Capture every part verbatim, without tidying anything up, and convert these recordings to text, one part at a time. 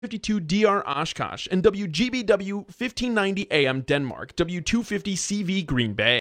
fifty-two D R Oshkosh, and W G B W fifteen ninety A M Denmark, W two fifty C V Green Bay.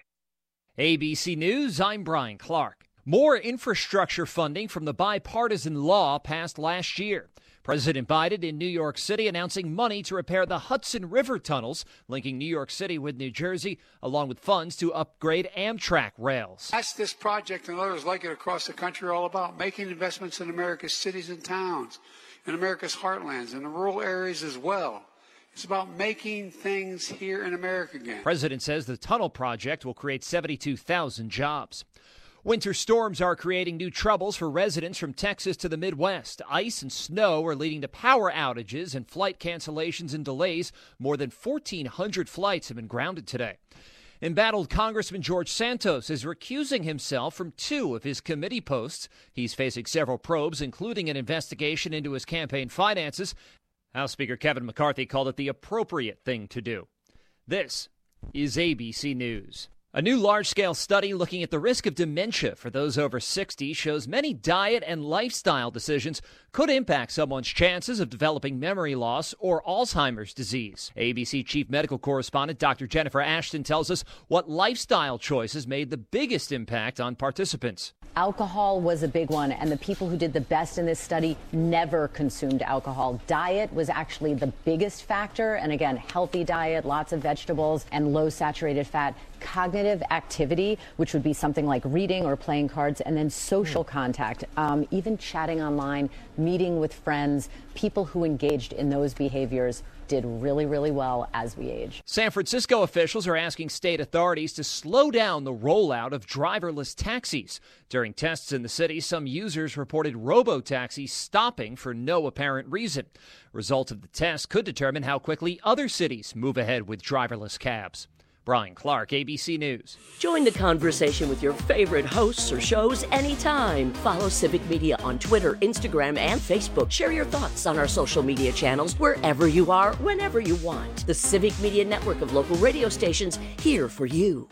A B C News, I'm Brian Clark. More infrastructure funding from the bipartisan law passed last year. President Biden in New York City announcing money to repair the Hudson River tunnels linking New York City with New Jersey, along with funds to upgrade Amtrak rails. That's this project and others like it across the country are all about, making investments in America's cities and towns, in America's heartlands, in the rural areas as well. It's about making things here in America again. President says the tunnel project will create seventy-two thousand jobs. Winter storms are creating new troubles for residents from Texas to the Midwest. Ice and snow are leading to power outages and flight cancellations and delays. More than fourteen hundred flights have been grounded today. Embattled Congressman George Santos is recusing himself from two of his committee posts. He's facing several probes, including an investigation into his campaign finances. House Speaker Kevin McCarthy called it the appropriate thing to do. This is A B C News. A new large-scale study looking at the risk of dementia for those over sixty shows many diet and lifestyle decisions could impact someone's chances of developing memory loss or Alzheimer's disease. A B C Chief Medical Correspondent Doctor Jennifer Ashton tells us what lifestyle choices made the biggest impact on participants. Alcohol was a big one, and the people who did the best in this study never consumed alcohol. Diet was actually the biggest factor, and again, healthy diet, lots of vegetables, and low saturated fat. Cognitive activity, which would be something like reading or playing cards, and then social contact, um, even chatting online, meeting with friends, people who engaged in those behaviors did really, really well as we age. San Francisco officials are asking state authorities to slow down the rollout of driverless taxis. During tests in the city, some users reported robo-taxis stopping for no apparent reason. Results of the test could determine how quickly other cities move ahead with driverless cabs. Brian Clark, A B C News. Join the conversation with your favorite hosts or shows anytime. Follow Civic Media on Twitter, Instagram, and Facebook. Share your thoughts on our social media channels wherever you are, whenever you want. The Civic Media network of local radio stations here for you.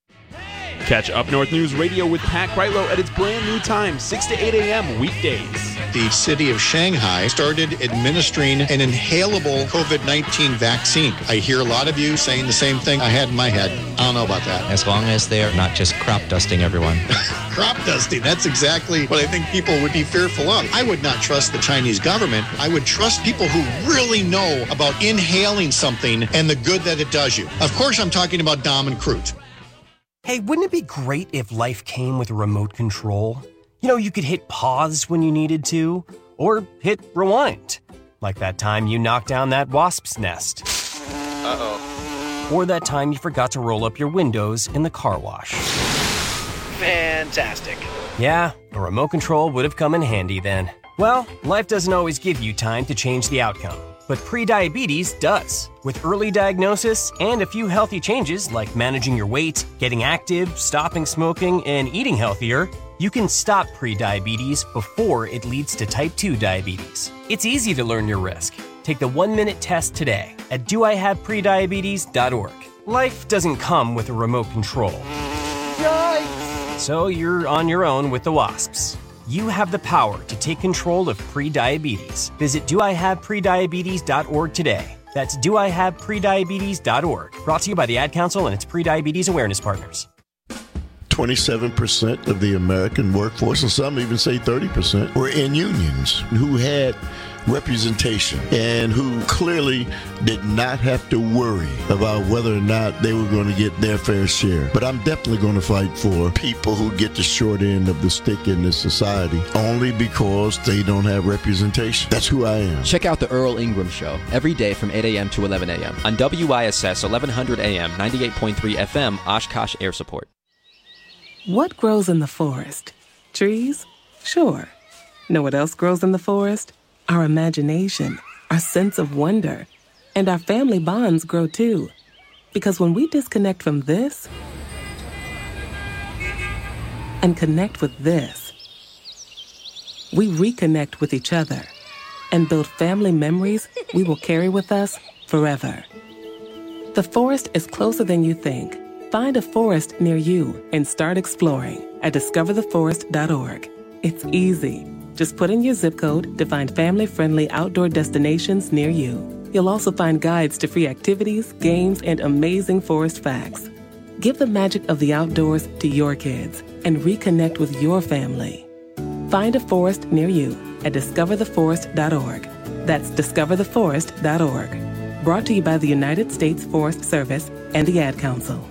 Catch Up North News Radio with Pat Kreitlow at its brand new time, six to eight a.m. weekdays. The city of Shanghai started administering an inhalable COVID nineteen vaccine. I hear a lot of you saying the same thing I had in my head. I don't know about that. As long as they're not just crop dusting everyone. Crop dusting, that's exactly what I think people would be fearful of. I would not trust the Chinese government. I would trust people who really know about inhaling something and the good that it does you. Of course, I'm talking about Dom and Crute. Hey, wouldn't it be great if life came with a remote control? You know, you could hit pause when you needed to, or hit rewind. Like that time you knocked down that wasp's nest. Uh-oh. Or that time you forgot to roll up your windows in the car wash. Fantastic. Yeah, a remote control would have come in handy then. Well, life doesn't always give you time to change the outcome. But prediabetes does. With early diagnosis and a few healthy changes like managing your weight, getting active, stopping smoking, and eating healthier, you can stop prediabetes before it leads to type two diabetes. It's easy to learn your risk. Take the one-minute test today at do I have prediabetes dot org. Life doesn't come with a remote control. Yikes! So you're on your own with the wasps. You have the power to take control of prediabetes. Visit do I have prediabetes dot org today. That's do I have prediabetes dot org. Brought to you by the Ad Council and its Prediabetes Awareness Partners. twenty-seven percent of the American workforce, and some even say thirty percent, were in unions who had representation and who clearly did not have to worry about whether or not they were going to get their fair share. But I'm definitely going to fight for people who get the short end of the stick in this society only because they don't have representation. That's who I am. Check out the Earl Ingram Show every day from eight a.m. to eleven a.m. on W I S S eleven hundred A M, ninety-eight point three F M, Oshkosh Air Support. What grows in the forest? Trees? Sure. Know what else grows in the forest? Our imagination, our sense of wonder, and our family bonds grow too. Because when we disconnect from this and connect with this, we reconnect with each other and build family memories we will carry with us forever. The forest is closer than you think. Find a forest near you and start exploring at discover the forest dot org. It's easy. Just put in your zip code to find family-friendly outdoor destinations near you. You'll also find guides to free activities, games, and amazing forest facts. Give the magic of the outdoors to your kids and reconnect with your family. Find a forest near you at discover the forest dot org. That's discover the forest dot org. Brought to you by the United States Forest Service and the Ad Council.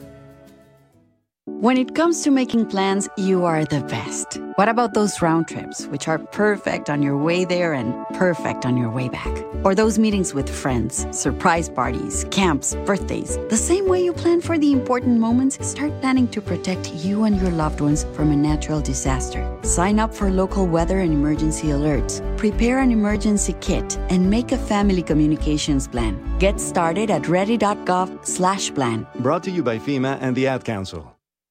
When it comes to making plans, you are the best. What about those round trips, which are perfect on your way there and perfect on your way back? Or those meetings with friends, surprise parties, camps, birthdays. The same way you plan for the important moments, start planning to protect you and your loved ones from a natural disaster. Sign up for local weather and emergency alerts. Prepare an emergency kit and make a family communications plan. Get started at ready.gov slash plan. Brought to you by FEMA and the Ad Council.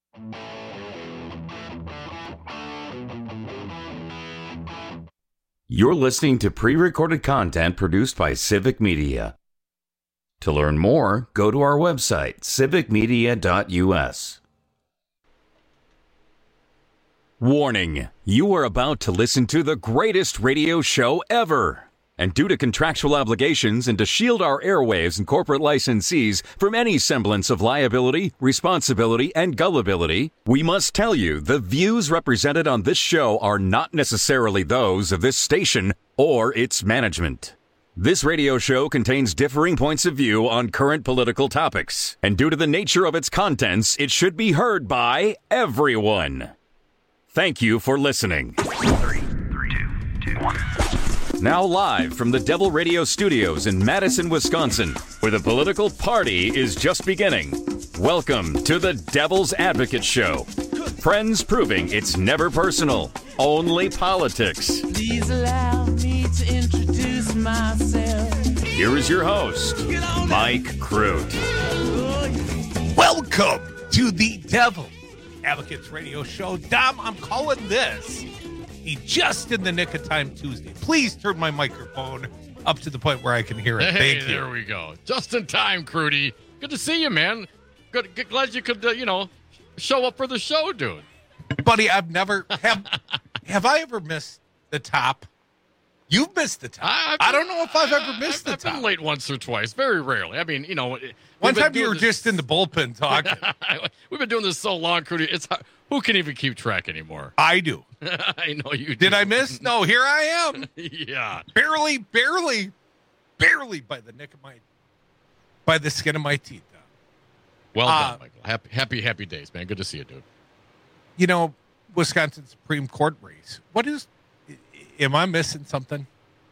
You're listening to pre-recorded content produced by Civic Media. To learn more, go to our website, civic media dot u s. Warning, you are about to listen to the greatest radio show ever. And due to contractual obligations and to shield our airwaves and corporate licensees from any semblance of liability, responsibility, and gullibility, we must tell you the views represented on this show are not necessarily those of this station or its management. This radio show contains differing points of view on current political topics, and due to the nature of its contents, it should be heard by everyone. Thank you for listening. Three, three, two, two, one. Now live from the Devil Radio Studios in Madison, Wisconsin, where the political party is just beginning. Welcome to the Devil's Advocate Show. Friends proving it's never personal, only politics. Please allow me to introduce myself. Here is your host, Mike Crute. Welcome to the Devil Advocates Radio Show. Dom, I'm calling this a just in the nick of time Tuesday. Please turn my microphone up to the point where I can hear it. Hey, Thank you. There we go. Just in time, Crudy. Good to see you, man. Good, good glad you could, uh, you know, show up for the show, dude. Buddy, I've never have. Have I ever missed the top? You've missed the top. I, I don't know if I've ever missed I've, the I've top. been late once or twice. Very rarely. I mean, you know. One time you were this... just in the bullpen talking. We've been doing this so long, Crudy. It's who can even keep track anymore? I do. I know you do. Did I miss? No, here I am. Yeah. Barely, barely, barely by the nick of my, by the skin of my teeth. Well uh, done, Michael. Happy, happy, happy days, man. Good to see you, dude. You know, Wisconsin Supreme Court race. What is, am I missing something?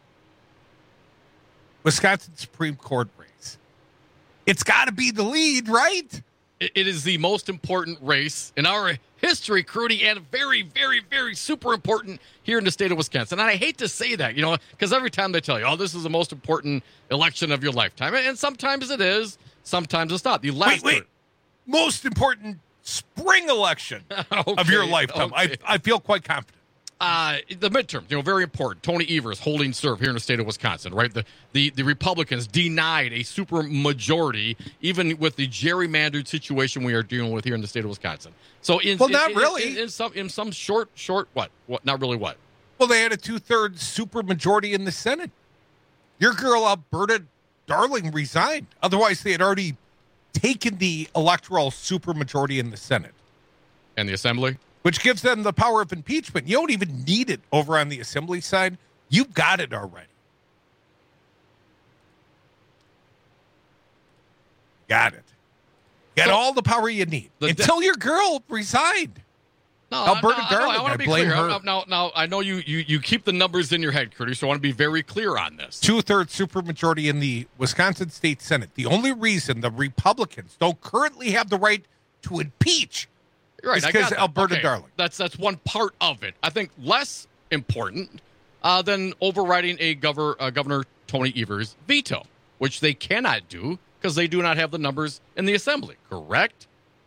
Wisconsin Supreme Court race. It's got to be the lead, right? It, it is the most important race in our history, Crudy, and very, very, very super important here in the state of Wisconsin. And I hate to say that, you know, because every time they tell you, oh, this is the most important election of your lifetime. And sometimes it is, sometimes it's not. The last wait, wait. Most important spring election okay, of your lifetime. Okay. I, I feel quite confident. Uh, the midterm, you know, very important. Tony Evers holding serve here in the state of Wisconsin, right? The the, the Republicans denied a super majority, even with the gerrymandered situation we are dealing with here in the state of Wisconsin. So, in well, in, not in, really. In, in some in some short short what what not really what. Well, they had a two thirds super majority in the Senate. Your girl Alberta Darling resigned. Otherwise, they had already taken the electoral super majority in the Senate and the Assembly, which gives them the power of impeachment. You don't even need it over on the Assembly side. You've got it already. Got it. Got so, all the power you need until de- your girl resigned. No, Alberta no, Darling. I, I want to be blame clear. her. Now, now, I know you, you, you keep the numbers in your head, Curtis, so I want to be very clear on this. Two-thirds supermajority in the Wisconsin State Senate. The only reason the Republicans don't currently have the right to impeach right, is because Alberta okay. Darling. That's that's one part of it. I think less important uh, than overriding a governor, uh, Governor Tony Evers' veto, which they cannot do because they do not have the numbers in the Assembly, correct?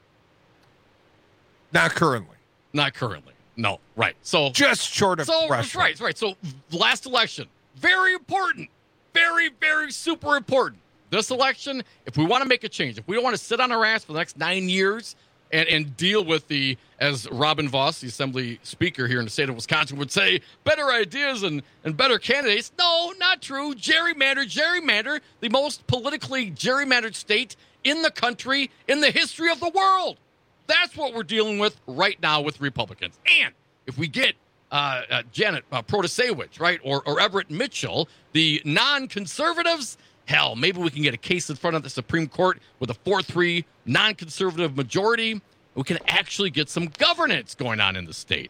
Not currently. Not currently. No, right. So just short of so, threshold. Right, right. So last election, very important. Very, very super important. This election, if we want to make a change, if we don't want to sit on our ass for the next nine years and, and deal with the, as Robin Voss, the Assembly Speaker here in the state of Wisconsin, would say, better ideas and, and better candidates. No, not true. Gerrymander, gerrymander, the most politically gerrymandered state in the country, in the history of the world. That's what we're dealing with right now with Republicans. And if we get uh, uh, Janet uh, Protasewicz, right, or, or Everett Mitchell, the non-conservatives, hell, maybe we can get a case in front of the Supreme Court with a four three non-conservative majority. We can actually get some governance going on in the state.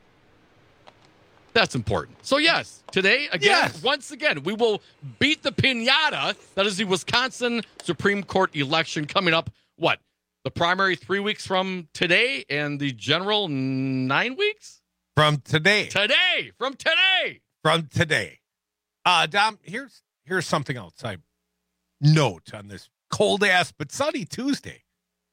That's important. So, yes, today, again, yes. once again, we will beat the piñata. That is the Wisconsin Supreme Court election coming up, what, the primary three weeks from today and the general nine weeks? From today. Today. From today. From today. Uh, Dom, here's here's something else I note on this cold-ass but sunny Tuesday.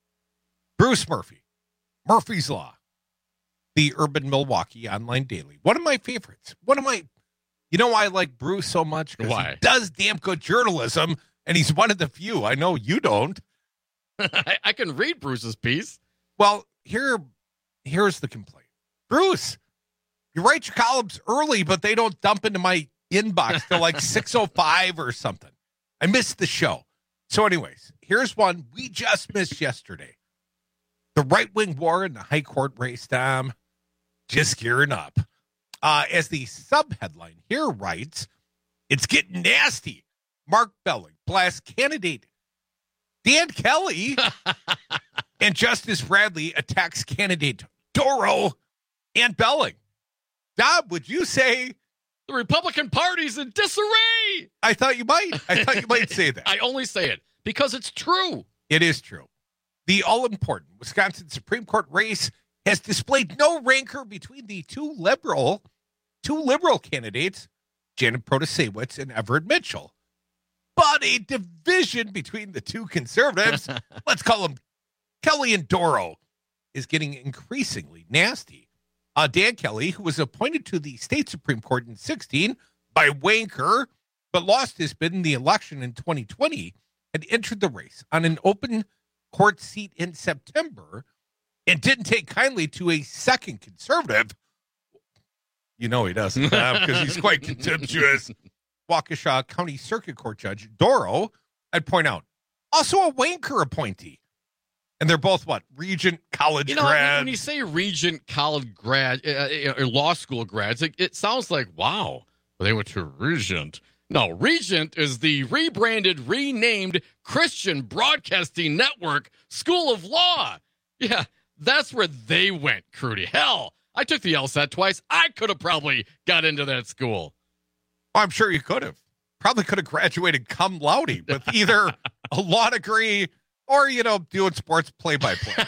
Bruce Murphy, Murphy's Law, the Urban Milwaukee Online Daily. One of my favorites. One of my, you know why I like Bruce so much? Because he does damn good journalism, and he's one of the few. I know you don't. I, I can read Bruce's piece. Well, here, here's the complaint. Bruce, you write your columns early, but they don't dump into my inbox till like six oh five or something. I missed the show. So anyways, here's one we just missed yesterday. The right-wing war in the high court race, Dom, just gearing up. Uh, as the sub-headline here writes, it's getting nasty. Mark Belling blasts candidate Dan Kelly and Justice Bradley attacks candidate Dorow and Belling. Dom, would you say the Republican Party's in disarray? I thought you might. I thought you might say that. I only say it because it's true. It is true. The all-important Wisconsin Supreme Court race has displayed no rancor between the two liberal, two liberal candidates, Janet Protasewicz and Everett Mitchell, but a division between the two conservatives, let's call them Kelly and Dorow, is getting increasingly nasty. Uh, Dan Kelly, who was appointed to the state Supreme Court in sixteen by wanker, but lost his bid in the election in twenty twenty, had entered the race on an open court seat in September and didn't take kindly to a second conservative. You know he doesn't, because he's quite contemptuous. Waukesha County Circuit Court Judge Dorow, I'd point out, also a wanker appointee. And they're both, what, Regent College you know, grads? When you say Regent College grad, uh, or law school grads, it, it sounds like, wow, well, they went to Regent. No, Regent is the rebranded, renamed Christian Broadcasting Network School of Law. Yeah, that's where they went, Crudy. Hell, I took the LSAT twice. I could have probably got into that school. Oh, I'm sure you could have. Probably could have graduated cum laude with either a law degree or, you know, doing sports play-by-play.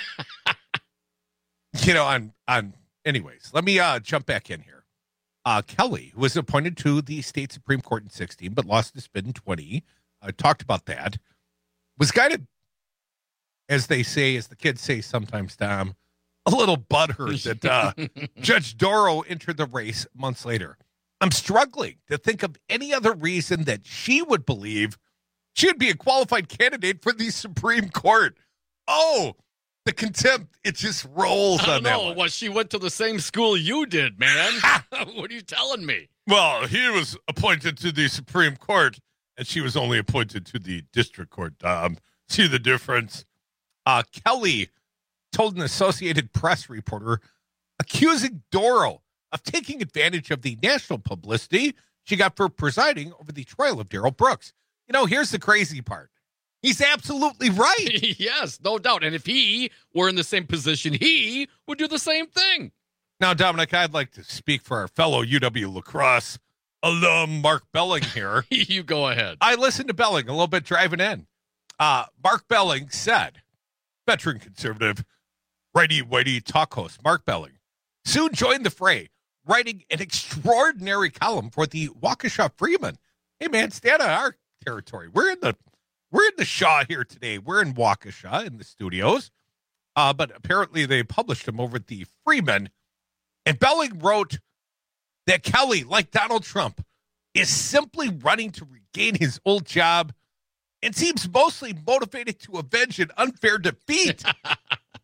you know, on, on, anyways, let me uh, jump back in here. Uh, Kelly, who was appointed to the state Supreme Court in sixteen, but lost his bid in twenty, I uh, talked about that, was guided, as they say, as the kids say sometimes, Tom, a little butthurt that uh, Judge Dorow entered the race months later. I'm struggling to think of any other reason that she would believe she would be a qualified candidate for the Supreme Court. Oh, the contempt, it just rolls I on don't that know. one. Well, she went to the same school you did, man. What are you telling me? Well, he was appointed to the Supreme Court, and she was only appointed to the district court. Um, see the difference? Uh, Kelly told an Associated Press reporter, accusing Dorow of taking advantage of the national publicity she got for presiding over the trial of Darrell Brooks. You know, here's the crazy part. He's absolutely right. Yes, no doubt. And if he were in the same position, he would do the same thing. Now, Dominic, I'd like to speak for our fellow U W lacrosse alum, Mark Belling here. You go ahead. I listened to Belling a little bit driving in. Uh, Mark Belling said, veteran conservative, righty-whitey talk host Mark Belling soon joined the fray, writing an extraordinary column for the Waukesha Freeman. Hey, man, stay out of our territory. We're in the we're in the Shaw here today. We're in Waukesha in the studios, uh, but apparently they published him over at the Freeman. And Belling wrote that Kelly, like Donald Trump, is simply running to regain his old job and seems mostly motivated to avenge an unfair defeat.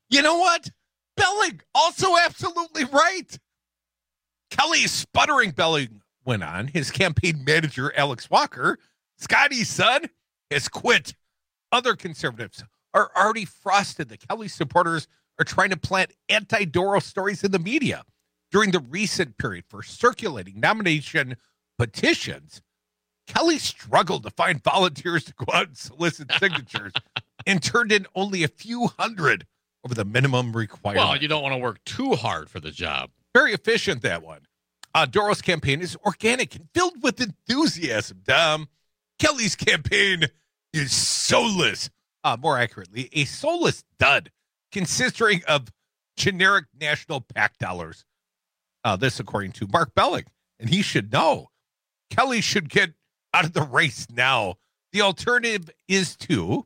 You know what? Belling, also absolutely right. Kelly's sputtering belling went on. His campaign manager, Alex Walker, Scotty's son, has quit. Other conservatives are already frosted. The Kelly supporters are trying to plant anti-Doro stories in the media. During the recent period for circulating nomination petitions, Kelly struggled to find volunteers to go out and solicit signatures and turned in only a few hundred over the minimum requirement. Well, you don't want to work too hard for the job. Very efficient, that one. Uh, Doro's campaign is organic and filled with enthusiasm. Dom, Kelly's campaign is soulless. Uh, more accurately, a soulless dud consisting of generic national PAC dollars. Uh, this according to Mark Belling. And he should know. Kelly should get out of the race now. The alternative is to,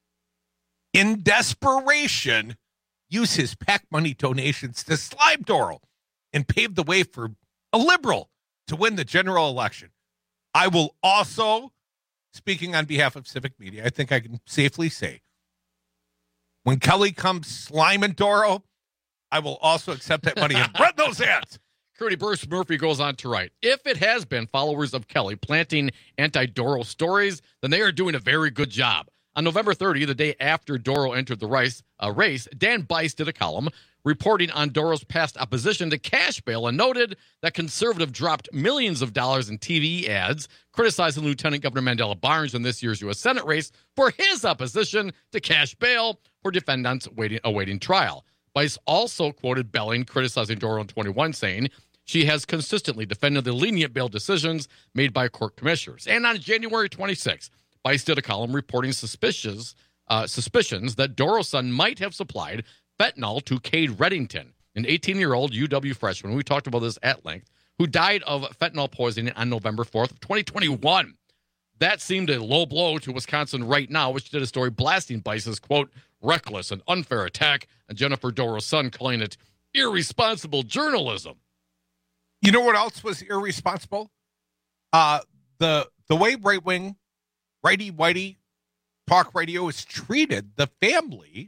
in desperation, use his PAC money donations to slime Doro and pave the way for a liberal to win the general election. I will also, speaking on behalf of Civic Media, I think I can safely say, when Kelly comes sliming Doro, I will also accept that money and run those ads. Crudy, Bruce Murphy goes on to write, if it has been followers of Kelly planting anti-Doro stories, then they are doing a very good job. On November thirtieth, the day after Doro entered the race, uh, race Dan Bice did a column reporting on Doro's past opposition to cash bail and noted that conservative dropped millions of dollars in T V ads criticizing Lieutenant Governor Mandela Barnes in this year's U S Senate race for his opposition to cash bail for defendants waiting, awaiting trial. Bice also quoted Belling criticizing Doro in twenty-one, saying she has consistently defended the lenient bail decisions made by court commissioners. And on January twenty-sixth, Bice did a column reporting suspicious, uh, suspicions that Doro's son might have supplied fentanyl to Cade Reddington, an eighteen-year-old U W freshman, we talked about this at length, who died of fentanyl poisoning on November fourth of twenty twenty-one. That seemed a low blow to Wisconsin Right Now, which did a story blasting Bice's, quote, reckless and unfair attack, and Jennifer Doro's son calling it irresponsible journalism. You know what else was irresponsible? Uh, the the way right-wing, righty-whitey talk radio is treated the family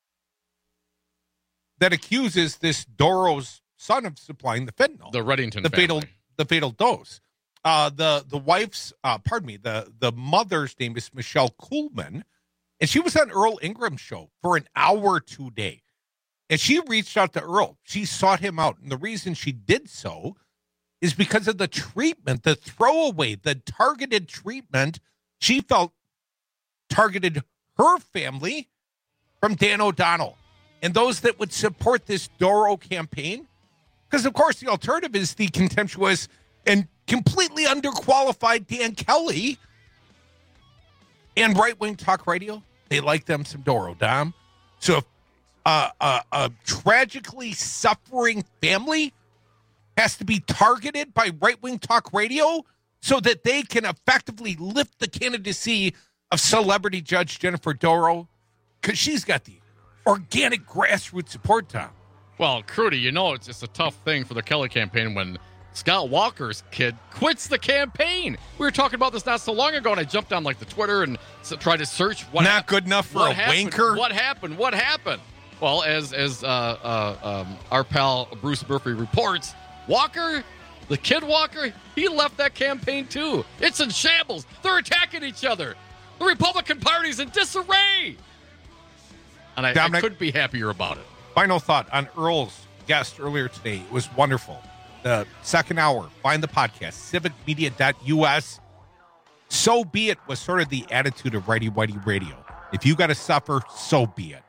that accuses this Doro's son of supplying the fentanyl. The Reddington the family. fatal the fatal dose. Uh, the the wife's uh, pardon me, the the mother's name is Michelle Kuhlman, and she was on Earl Ingram's show for an hour today. And she reached out to Earl. She sought him out. And the reason she did so is because of the treatment, the throwaway, the targeted treatment she felt targeted her family from Dan O'Donnell and those that would support this Doro campaign. Because, of course, the alternative is the contemptuous and completely underqualified Dan Kelly and right-wing talk radio. They like them some Doro, Dom. So if uh, uh, a tragically suffering family has to be targeted by right-wing talk radio so that they can effectively lift the candidacy of celebrity judge Jennifer Doro, because she's got the organic grassroots support, Tom. Well, Crudy, you know it's just a tough thing for the Kelly campaign when Scott Walker's kid quits the campaign. We were talking about this not so long ago, and I jumped on like the Twitter and tried to search what not happened. good enough for what a happened? wanker. What happened? What happened? Well, as as uh, uh, um, our pal Bruce Murphy reports, Walker, the kid Walker, he left that campaign too. It's in shambles. They're attacking each other. The Republican Party's in disarray. And I, I couldn't be happier about it. Final thought on Earl's guest earlier today. It was wonderful. The second hour, find the podcast, civic media dot U S. So be it was sort of the attitude of Righty Whitey Radio. If you got to suffer, so be it.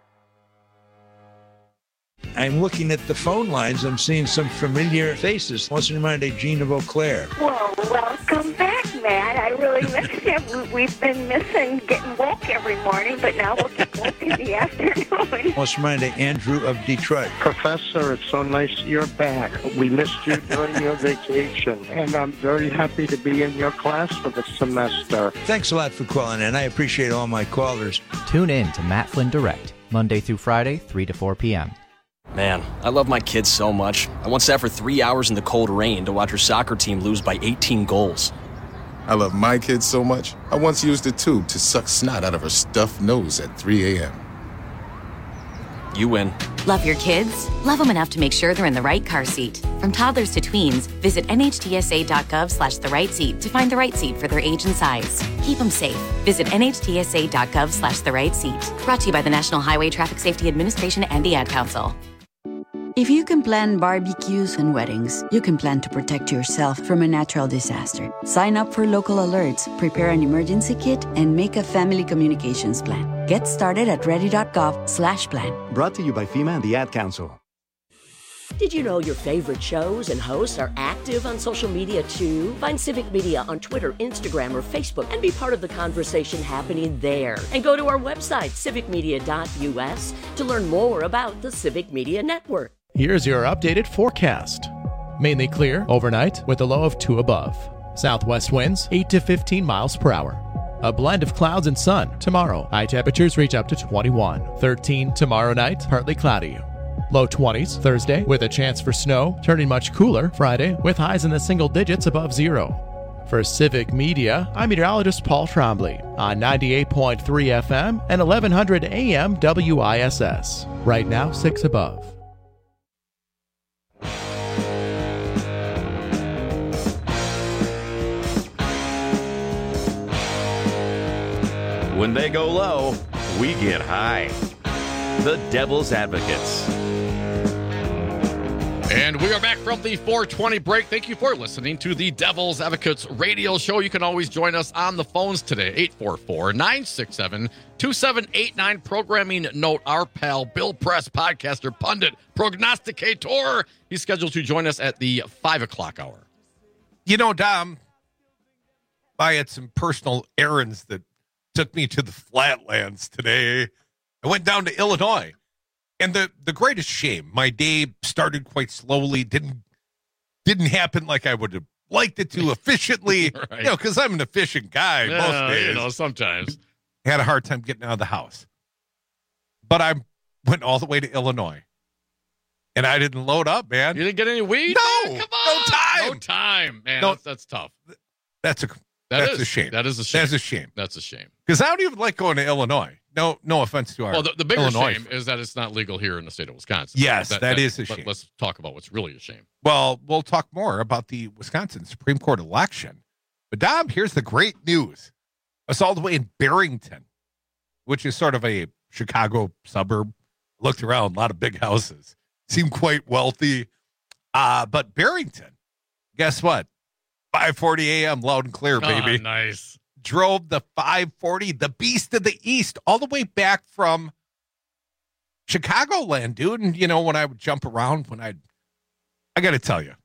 I'm looking at the phone lines. I'm seeing some familiar faces. What's in mind of Gene of Eau Claire? Well, welcome back, Matt. I really miss you. We've been missing getting woke every morning, but now we'll get woke in the afternoon. What's in mind of Andrew of Detroit? Professor, it's so nice you're back. We missed you during your vacation, and I'm very happy to be in your class for the semester. Thanks a lot for calling in. I appreciate all my callers. Tune in to Matt Flynn Direct, Monday through Friday, three to four p.m. Man, I love my kids so much. I once sat for three hours in the cold rain to watch her soccer team lose by eighteen goals. I love my kids so much, I once used a tube to suck snot out of her stuffed nose at three a.m. You win. Love your kids? Love them enough to make sure they're in the right car seat. From toddlers to tweens, visit nhtsa.gov slash the right seat to find the right seat for their age and size. Keep them safe. Visit nhtsa.gov slash the right seat. Brought to you by the National Highway Traffic Safety Administration and the Ad Council. If you can plan barbecues and weddings, you can plan to protect yourself from a natural disaster. Sign up for local alerts, prepare an emergency kit, and make a family communications plan. Get started at ready.gov slash plan. Brought to you by FEMA and the Ad Council. Did you know your favorite shows and hosts are active on social media too? Find Civic Media on Twitter, Instagram, or Facebook and be part of the conversation happening there. And go to our website, civic media dot u s, to learn more about the Civic Media Network. Here's your updated forecast. Mainly clear overnight with a low of two above. Southwest winds eight to fifteen miles per hour. A blend of clouds and sun tomorrow. High temperatures reach up to twenty-one. thirteen tomorrow night, partly cloudy. Low twenties Thursday with a chance for snow, turning much cooler Friday with highs in the single digits above zero. For Civic Media, I'm meteorologist Paul Trombley on ninety-eight point three F M and eleven hundred A M W I S S. Right now, six above. When they go low, we get high. The Devil's Advocates. And we are back from the four twenty break. Thank you for listening to the Devil's Advocates radio show. You can always join us on the phones today, eight four four, nine six seven, two seven eight nine. Programming note, our pal Bill Press, podcaster, pundit, prognosticator. He's scheduled to join us at the five o'clock hour. You know, Dom, I had some personal errands that took me to the flatlands today. I went down to Illinois. And the, the greatest shame, my day started quite slowly, didn't didn't happen like I would have liked it to efficiently, right. You know, because I'm an efficient guy yeah, most days. You know, sometimes. Had a hard time getting out of the house. But I went all the way to Illinois. And I didn't load up, man. You didn't get any weed? No! Man, come on! No time! No time, man. No, that's, that's tough. That's a that that's is, a shame. That is a shame. That's a shame. That's a shame. Because I don't even like going to Illinois. No, no offense to our Well, the, the bigger Illinois shame friends. is that it's not legal here in the state of Wisconsin. Yes, that, that is a but shame. Let's talk about what's really a shame. Well, we'll talk more about the Wisconsin Supreme Court election. But, Dom, here's the great news. It's all the way in Barrington, which is sort of a Chicago suburb. Looked around, a lot of big houses. Seemed quite wealthy. Uh, but Barrington, guess what? five forty a.m., loud and clear, baby. Oh, nice. Drove the five forty, the Beast of the East, all the way back from Chicagoland, dude. And, you know, when I would jump around, when I'd, I got to tell you,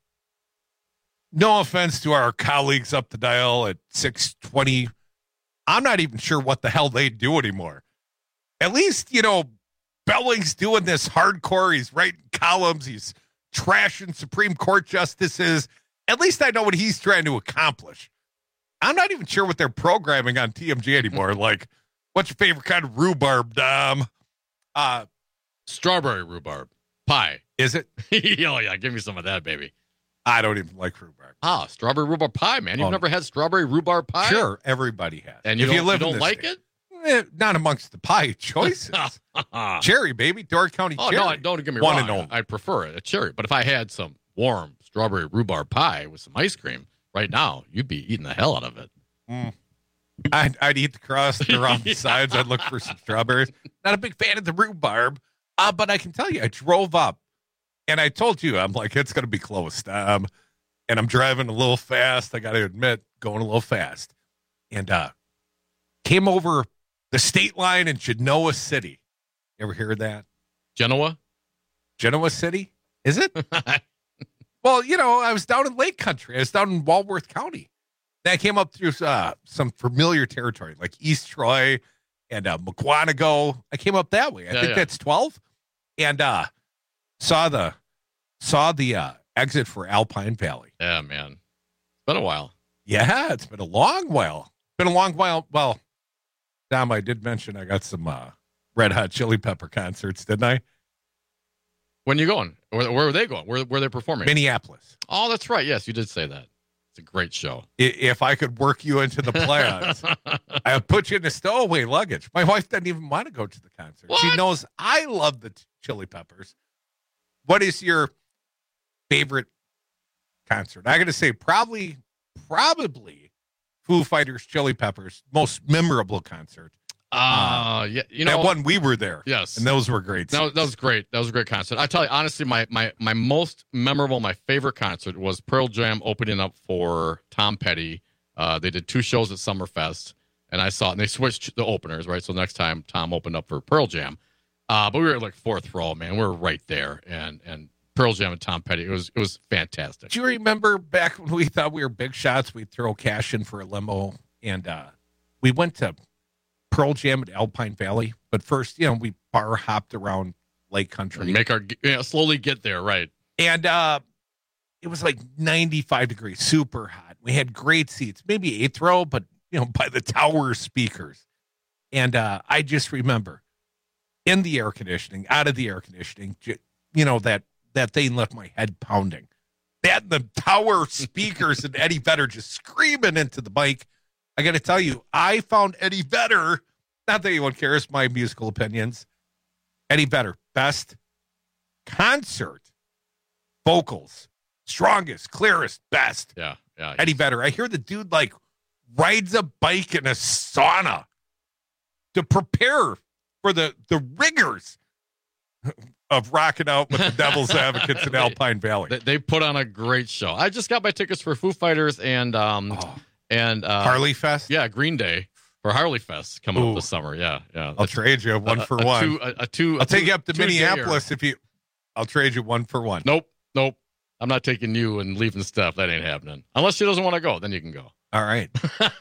no offense to our colleagues up the dial at six twenty, I'm not even sure what the hell they do anymore. At least, you know, Belling's doing this hardcore. He's writing columns. He's trashing Supreme Court justices. At least I know what he's trying to accomplish. I'm not even sure what they're programming on T M G anymore. Like, what's your favorite kind of rhubarb, Dom? Uh, Strawberry rhubarb pie. Is it? Oh, yeah. Give me some of that, baby. I don't even like rhubarb. Ah, strawberry rhubarb pie, man. You've Oh. never had strawberry rhubarb pie? Sure, everybody has. And you if don't, you live you in don't this like state. it? Eh, not amongst the pie choices. Cherry, baby. Door County Oh, cherry. no, don't get me One wrong. and only. I prefer it, a cherry. But if I had some warm strawberry rhubarb pie with some ice cream right now, you'd be eating the hell out of it. Mm. I'd, I'd eat the crust around the sides. I'd look for some strawberries. Not a big fan of the rhubarb, uh, but I can tell you, I drove up, and I told you, I'm like, it's going to be closed. Um, and I'm driving a little fast. I got to admit, going a little fast. And uh, came over the state line in Genoa City. You ever hear of that? Genoa? Genoa City? Is it? Well, you know, I was down in Lake Country. I was down in Walworth County. Then I came up through uh, some familiar territory, like East Troy and uh, McQuanago. I came up that way. I Yeah, think yeah. that's twelve. And uh, saw the saw the uh, exit for Alpine Valley. Yeah, man. It's been a while. Yeah, it's been a long while. Been a long while. Well, Dom, I did mention I got some uh, Red Hot Chili Pepper concerts, didn't I? When you going? Where, where are they going? Where, where are they performing? Minneapolis. Oh, that's right. Yes, you did say that. It's a great show. If I could work you into the plans, I would put you in the stowaway luggage. My wife doesn't even want to go to the concert. What? She knows I love the Chili Peppers. What is your favorite concert? I got to say, probably, probably Foo Fighters, Chili Peppers, most memorable concert. Uh, yeah, you know that one we were there. Yes, and those were great. That, that was great. That was a great concert. I tell you honestly, my my my most memorable, my favorite concert was Pearl Jam opening up for Tom Petty. Uh, they did two shows at Summerfest, and I saw it. And they switched the openers, right? So next time Tom opened up for Pearl Jam, uh, but we were like fourth row, man. We were right there, and and Pearl Jam and Tom Petty. It was it was fantastic. Do you remember back when we thought we were big shots? We'd throw cash in for a limo, and uh, we went to Pearl Jam at Alpine Valley, but first, you know, we bar hopped around Lake Country, make our you know, slowly get there, right? And uh, it was like ninety-five degrees, super hot. We had great seats, maybe eighth row, but you know, by the tower speakers. And uh, I just remember in the air conditioning, out of the air conditioning, you know, that that thing left my head pounding. That and the tower speakers and Eddie Vedder just screaming into the mic. I got to tell you, I found Eddie Vedder, not that anyone cares my musical opinions, Eddie Vedder, best concert, vocals, strongest, clearest, best. Yeah, yeah. Eddie Vedder. I hear the dude like rides a bike in a sauna to prepare for the, the rigors of rocking out with the Devil's Advocates in Alpine Valley. They, they put on a great show. I just got my tickets for Foo Fighters and um oh. and uh, Harley Fest. Yeah, Green Day for Harley Fest coming Ooh. up this summer. Yeah, yeah. I'll trade you one a, for a one. Two, a, a two, I'll a take two, you up to Tuesday Minneapolis or... if you. I'll trade you one for one. Nope, nope. I'm not taking you and leaving stuff. That ain't happening. Unless she doesn't want to go, then you can go. All right.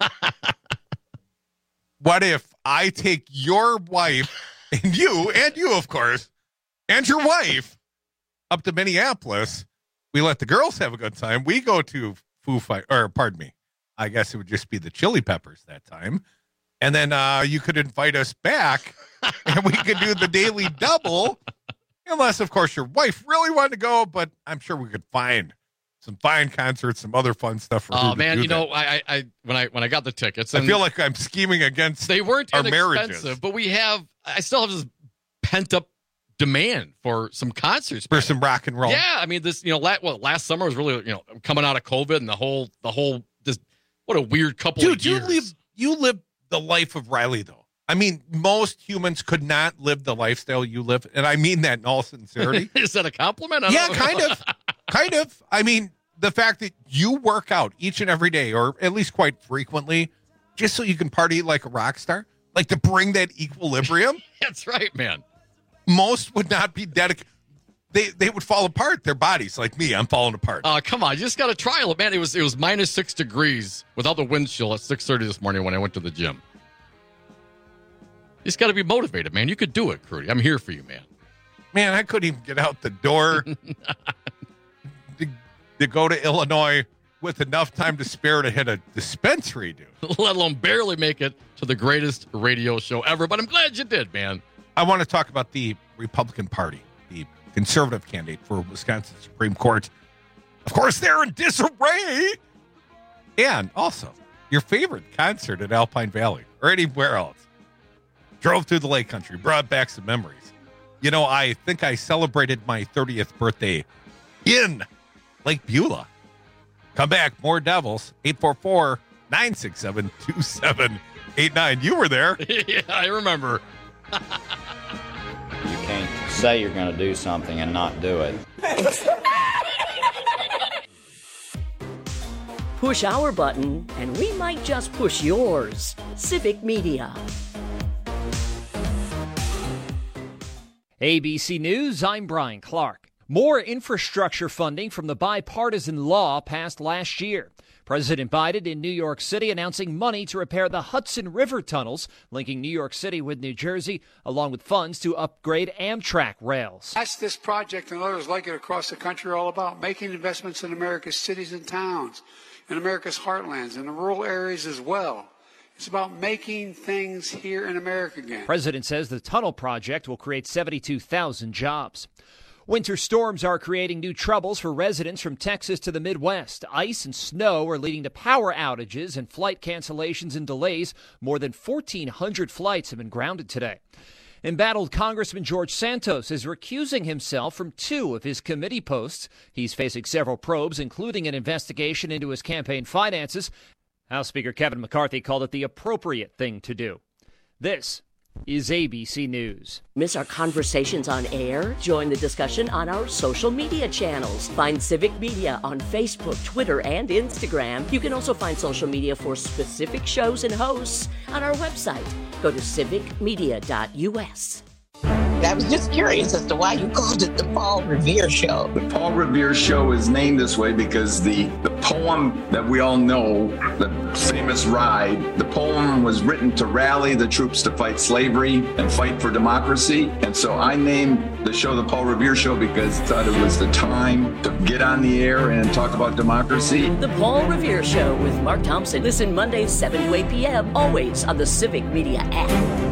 What if I take your wife and you and you, of course, and your wife up to Minneapolis? We let the girls have a good time. We go to Foo Fight, or pardon me, I guess it would just be the Chili Peppers that time. And then uh, you could invite us back and we could do the daily double. Unless, of course, your wife really wanted to go, but I'm sure we could find some fine concerts, some other fun stuff for her Oh to man, do you that. know, I, I when I when I got the tickets, I and feel like I'm scheming against they weren't our inexpensive, marriages. but we have. I still have this pent up demand for some concerts, For some rock and roll. Yeah, I mean, this you know, last, well, last summer was really you know coming out of COVID and the whole the whole just what a weird couple Dude, of years. you live you live the life of Riley, though. I mean, most humans could not live the lifestyle you live, and I mean that in all sincerity. Is that a compliment? I Yeah, don't- kind of, kind of. I mean, the fact that you work out each and every day, or at least quite frequently, just so you can party like a rock star, like to bring that equilibrium. That's right, man. Most would not be dedicated. They they would fall apart. Their bodies, like me, I'm falling apart. Oh, come on. You just got to trial it, man. It was it was minus six degrees without the wind chill at six thirty this morning when I went to the gym. You just got to be motivated, man. You could do it, Crudy. I'm here for you, man. Man, I couldn't even get out the door to, to go to Illinois with enough time to spare to hit a dispensary, dude. Let alone barely make it to the greatest radio show ever. But I'm glad you did, man. I want to talk about the Republican Party, the conservative candidate for Wisconsin Supreme Court. Of course, they're in disarray. And also, your favorite concert at Alpine Valley or anywhere else. Drove through the Lake Country, brought back some memories. You know, I think I celebrated my thirtieth birthday in Lake Beulah. Come back, more Devils, eight four four, nine six seven, two seven eight nine. You were there. Yeah, I remember. You can't say you're going to do something and not do it. Push our button, and we might just push yours. Civic Media. A B C News, I'm Brian Clark. More infrastructure funding from the bipartisan law passed last year. President Biden in New York City announcing money to repair the Hudson River tunnels, linking New York City with New Jersey, along with funds to upgrade Amtrak rails. That's this project and others like it across the country are all about, making investments in America's cities and towns, in America's heartlands, in the rural areas as well. It's about making things here in America again. President says the tunnel project will create seventy-two thousand jobs. Winter storms are creating new troubles for residents from Texas to the Midwest. Ice and snow are leading to power outages and flight cancellations and delays. More than fourteen hundred flights have been grounded today. Embattled Congressman George Santos is recusing himself from two of his committee posts. He's facing several probes, including an investigation into his campaign finances. House Speaker Kevin McCarthy called it the appropriate thing to do. This is A B C News. Miss our conversations on air? Join the discussion on our social media channels. Find Civic Media on Facebook, Twitter, and Instagram. You can also find social media for specific shows and hosts on our website. Go to civic media dot u s. I was just curious as to why you called it the Paul Revere Show. The Paul Revere Show is named this way because the, the poem that we all know, the famous Ride, the poem was written to rally the troops to fight slavery and fight for democracy. And so I named the show the Paul Revere Show because I thought it was the time to get on the air and talk about democracy. The Paul Revere Show with Mark Thompson. Listen Mondays, seven to eight p.m., always on the Civic Media app.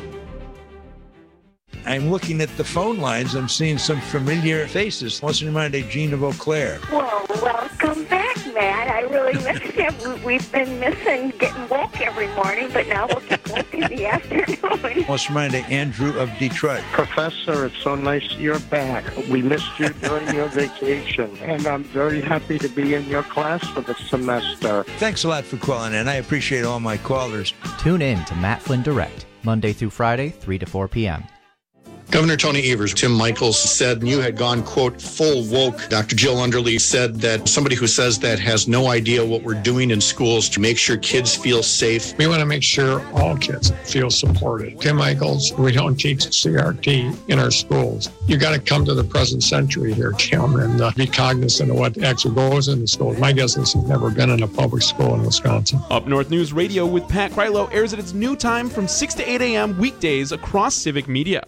I'm looking at the phone lines. I'm seeing some familiar faces. What's in mind, Gene of Eau Claire? Well, welcome back, Matt. I really missed you. We've been missing getting woke every morning, but now we'll get woke in the afternoon. What's in mind, Andrew of Detroit? Professor, it's so nice you're back. We missed you during your vacation, and I'm very happy to be in your class for the semester. Thanks a lot for calling in. I appreciate all my callers. Tune in to Matt Flynn Direct, Monday through Friday, three to four p.m. Governor Tony Evers, Tim Michaels said you had gone, quote, full woke. Doctor Jill Underly said that somebody who says that has no idea what we're doing in schools to make sure kids feel safe. We want to make sure all kids feel supported. Tim Michaels, we don't teach C R T in our schools. You got to come to the present century here, Tim, and uh, be cognizant of what actually goes in the schools. My guess is he's never been in a public school in Wisconsin. Up North News Radio with Pat Krylo airs at its new time from six to eight a.m. weekdays across Civic Media.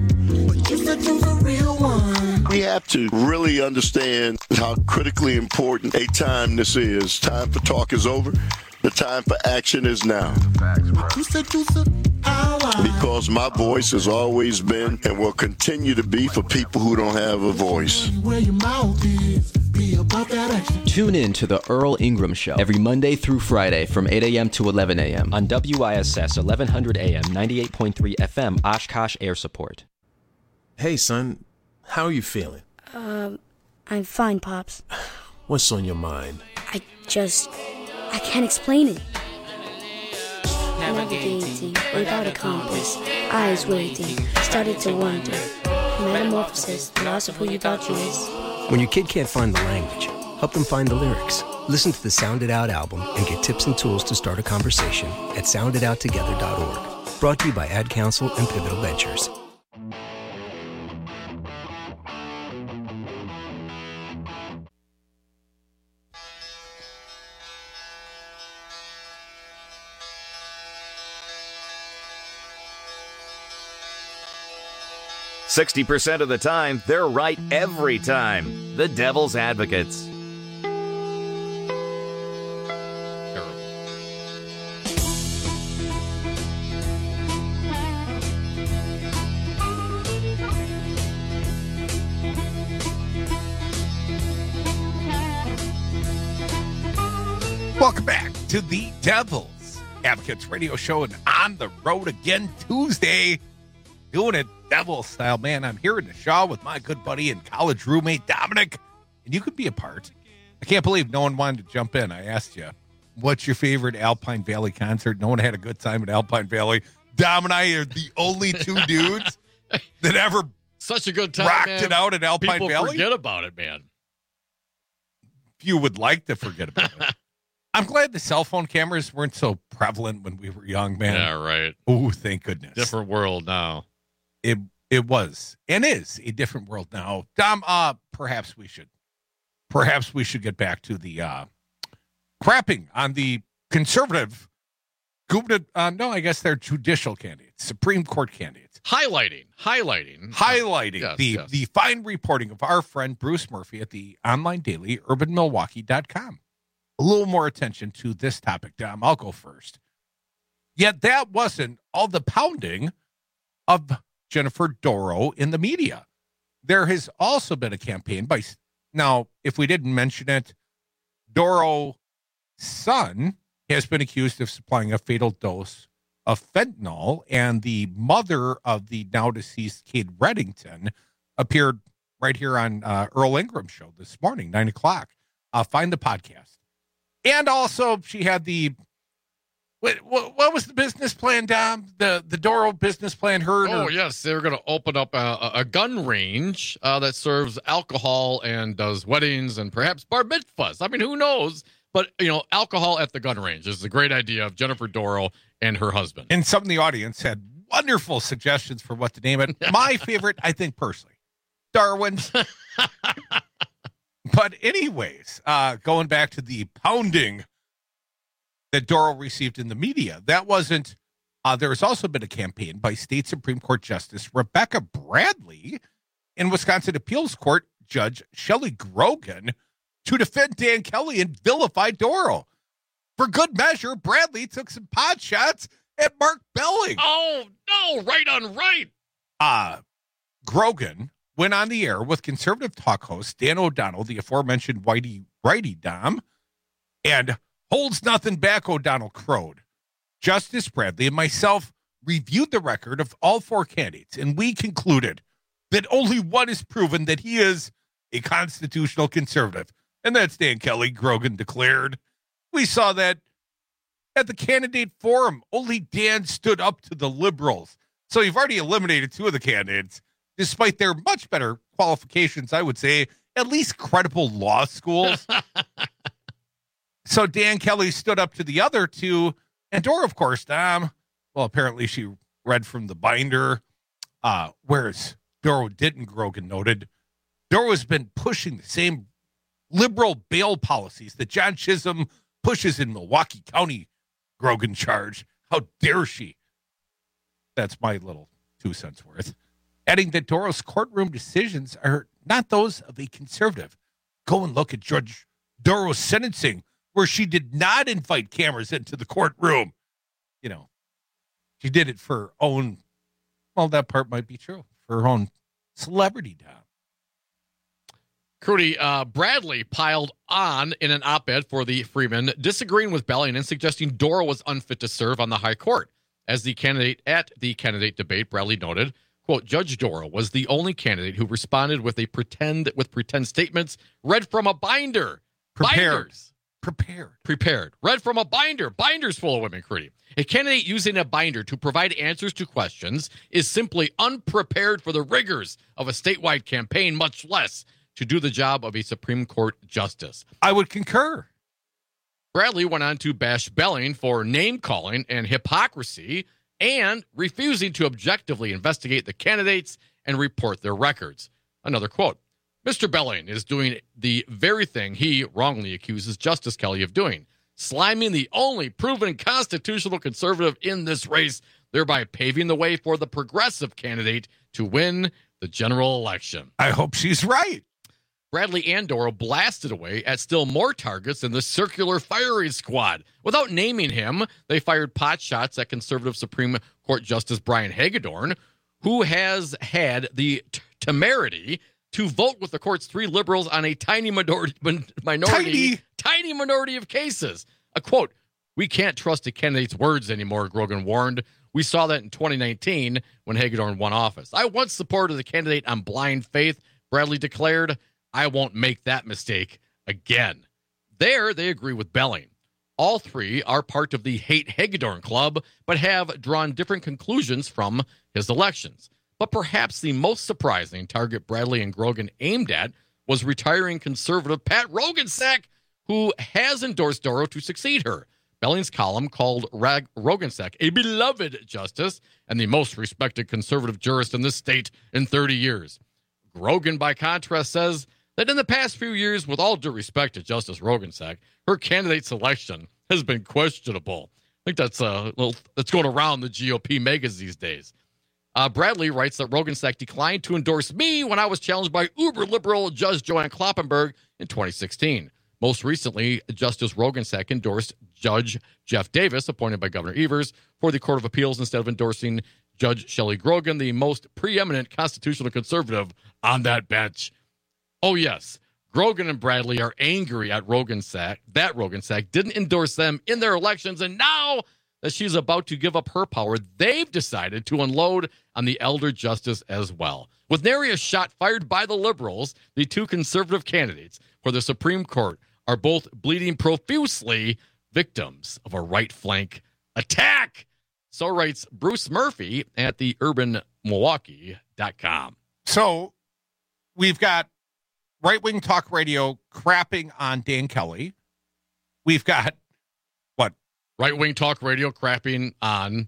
We have to really understand how critically important a time this is. Time for talk is over. The time for action is now. Because my voice has always been and will continue to be for people who don't have a voice. Tune in to the Earl Ingram Show every Monday through Friday from eight a.m. to eleven a.m. on W I S S eleven hundred A M ninety-eight point three F M Oshkosh Air Support. Hey, son. How are you feeling? Um, I'm fine, Pops. What's on your mind? I just... I can't explain it. Navigating without a compass, eyes waiting, started to wonder. Metamorphosis, loss of who you thought you is. When your kid can't find the language, help them find the lyrics. Listen to the Sound It Out album and get tips and tools to start a conversation at sound it out together dot org. Brought to you by Ad Council and Pivotal Ventures. sixty percent of the time, they're right every time. The Devil's Advocates. Welcome back to the Devil's Advocates Radio Show and On the Road Again Tuesday. Doing it devil style, man. I'm here in the Shaw with my good buddy and college roommate, Dominic. And you could be a part. I can't believe no one wanted to jump in. I asked you, what's your favorite Alpine Valley concert? No one had a good time at Alpine Valley. Dom and I are the only two dudes that ever such a good time, rocked man. it out at Alpine People Valley. Forget about it, man. If you would like to forget about it. I'm glad the cell phone cameras weren't so prevalent when we were young, man. Yeah, right. Oh, thank goodness. Different world now. It it was and is a different world now. Dom, uh, perhaps we should, perhaps we should get back to the uh, crapping on the conservative, uh, no, I guess they're judicial candidates, Supreme Court candidates. Highlighting, highlighting, highlighting yes, the yes. the fine reporting of our friend Bruce Murphy at the online daily urban milwaukee dot com. A little more attention to this topic, Dom. I'll go first. Yet that wasn't all the pounding of Jennifer Dorow in the media. there has also been a campaign by, now, if we didn't mention it, Doro's son has been accused of supplying a fatal dose of fentanyl, and the mother of the now deceased Cade Reddington appeared right here on uh, Earl Ingram show this morning, nine o'clock. Uh, find the podcast. And also she had the, what, what, what was the business plan, Dom? The the Doro business plan heard? Oh, or? yes. They're going to open up a, a gun range uh, that serves alcohol and does weddings and perhaps bar mitzvahs. I mean, who knows? But, you know, alcohol at the gun range is a great idea of Jennifer Doro and her husband. And some in the audience had wonderful suggestions for what to name it. My favorite, I think, personally, Darwin's. But anyways, uh, going back to the pounding that Doro received in the media, that wasn't, uh, there has also been a campaign by State Supreme Court Justice Rebecca Bradley and Wisconsin Appeals Court Judge Shelley Grogan to defend Dan Kelly and vilify Doro. For good measure, Bradley took some pot shots at Mark Belling. Oh, no, right on right. Uh, Grogan went on the air with conservative talk host Dan O'Donnell, the aforementioned Whitey Righty Dom, and holds nothing back, O'Donnell crowed. Justice Bradley and myself reviewed the record of all four candidates, and we concluded that only one is proven that he is a constitutional conservative, and that's Dan Kelly, Grogan declared. We saw that at the candidate forum. Only Dan stood up to the liberals. So you've already eliminated two of the candidates, despite their much better qualifications, I would say, at least credible law schools. So Dan Kelly stood up to the other two. And Dora, of course, um, well, apparently she read from the binder, uh, whereas Doro didn't, Grogan noted. Doro has been pushing the same liberal bail policies that John Chisholm pushes in Milwaukee County, Grogan charged. How dare she? That's my little two cents worth. Adding that Doro's courtroom decisions are not those of a conservative. Go and look at Judge Doro's sentencing, where she did not invite cameras into the courtroom. You know, she did it for her own, well, that part might be true, for her own celebrity time. Crudy, uh, Bradley piled on in an op-ed for the Freeman, disagreeing with Belling and suggesting Doro was unfit to serve on the high court. As the candidate at the candidate debate, Bradley noted, quote, Judge Doro was the only candidate who responded with a pretend with pretend statements read from a binder. Prepared. Binders. Prepared. Prepared. Read from a binder. Binders full of women, Crudy. A candidate using a binder to provide answers to questions is simply unprepared for the rigors of a statewide campaign, much less to do the job of a Supreme Court justice. I would concur. Bradley went on to bash Belling for name-calling and hypocrisy and refusing to objectively investigate the candidates and report their records. Another quote, Mister Belling is doing the very thing he wrongly accuses Justice Kelly of doing, sliming the only proven constitutional conservative in this race, thereby paving the way for the progressive candidate to win the general election. I hope she's right. Bradley and Doro blasted away at still more targets in the circular firing squad. Without naming him, they fired pot shots at conservative Supreme Court Justice Brian Hagedorn, who has had the t- temerity to vote with the court's three liberals on a tiny minority, minority, tiny. tiny minority of cases. A quote, we can't trust a candidate's words anymore, Grogan warned. We saw that in twenty nineteen when Hagedorn won office. I once supported the candidate on blind faith, Bradley declared. I won't make that mistake again. There, they agree with Belling. All three are part of the Hate Hagedorn Club, but have drawn different conclusions from his elections. But perhaps the most surprising target Bradley and Grogan aimed at was retiring conservative Pat Roggensack, who has endorsed Doro to succeed her. Belling's column called Rag- Roggensack a beloved justice and the most respected conservative jurist in this state in thirty years. Grogan, by contrast, says that in the past few years, with all due respect to Justice Roggensack, her candidate selection has been questionable. I think that's a little that's going around the G O P megas these days. Uh, Bradley writes that Roggensack declined to endorse me when I was challenged by uber-liberal Judge Joanne Kloppenberg in twenty sixteen. Most recently, Justice Roggensack endorsed Judge Jeff Davis, appointed by Governor Evers, for the Court of Appeals instead of endorsing Judge Shelley Grogan, the most preeminent constitutional conservative on that bench. Oh, yes. Grogan and Bradley are angry at Roggensack, that Roggensack didn't endorse them in their elections, and now that she's about to give up her power, they've decided to unload on the elder justice as well. With nary a shot fired by the liberals, the two conservative candidates for the Supreme Court are both bleeding profusely, victims of a right flank attack. So writes Bruce Murphy at the urban milwaukee dot com. So we've got right-wing talk radio crapping on Dan Kelly. We've got what? Right-wing talk radio crapping on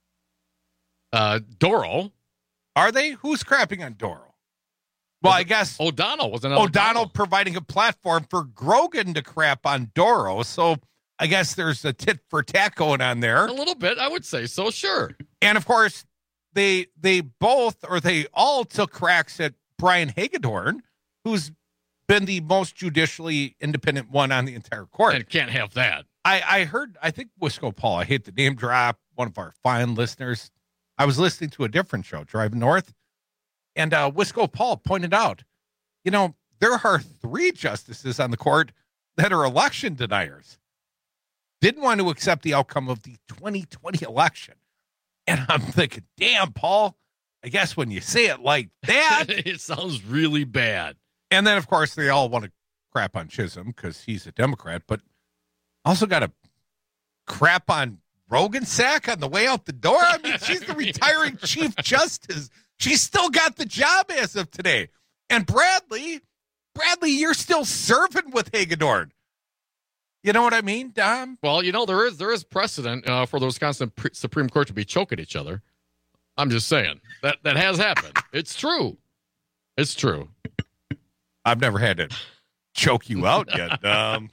uh, Dorow. Are they? Who's crapping on Dorow? Well, I guess O'Donnell was O'Donnell, O'Donnell providing a platform for Grogan to crap on Dorow. So I guess there's a tit for tat going on there. A little bit, I would say so, sure. And of course, they they both or they all took cracks at Brian Hagedorn, who's been the most judicially independent one on the entire court. And can't have that. I, I heard, I think Wisco Paul, I hate the name drop, one of our fine listeners. I was listening to a different show, Driving North, and uh, Wisco Paul pointed out, you know, there are three justices on the court that are election deniers. Didn't want to accept the outcome of the twenty twenty election. And I'm thinking, damn, Paul, I guess when you say it like that, it sounds really bad. And then, of course, they all want to crap on Chisholm because he's a Democrat, but also got to crap on Roggensack on the way out the door. I mean, she's the retiring Chief Justice. She's still got the job as of today. And Bradley, Bradley, you're still serving with Hagedorn. You know what I mean, Dom? Well, you know, there is there is precedent uh, for the Wisconsin Pre- Supreme Court to be choking each other. I'm just saying. That, that has happened. It's true. It's true. I've never had to choke you out yet. Um,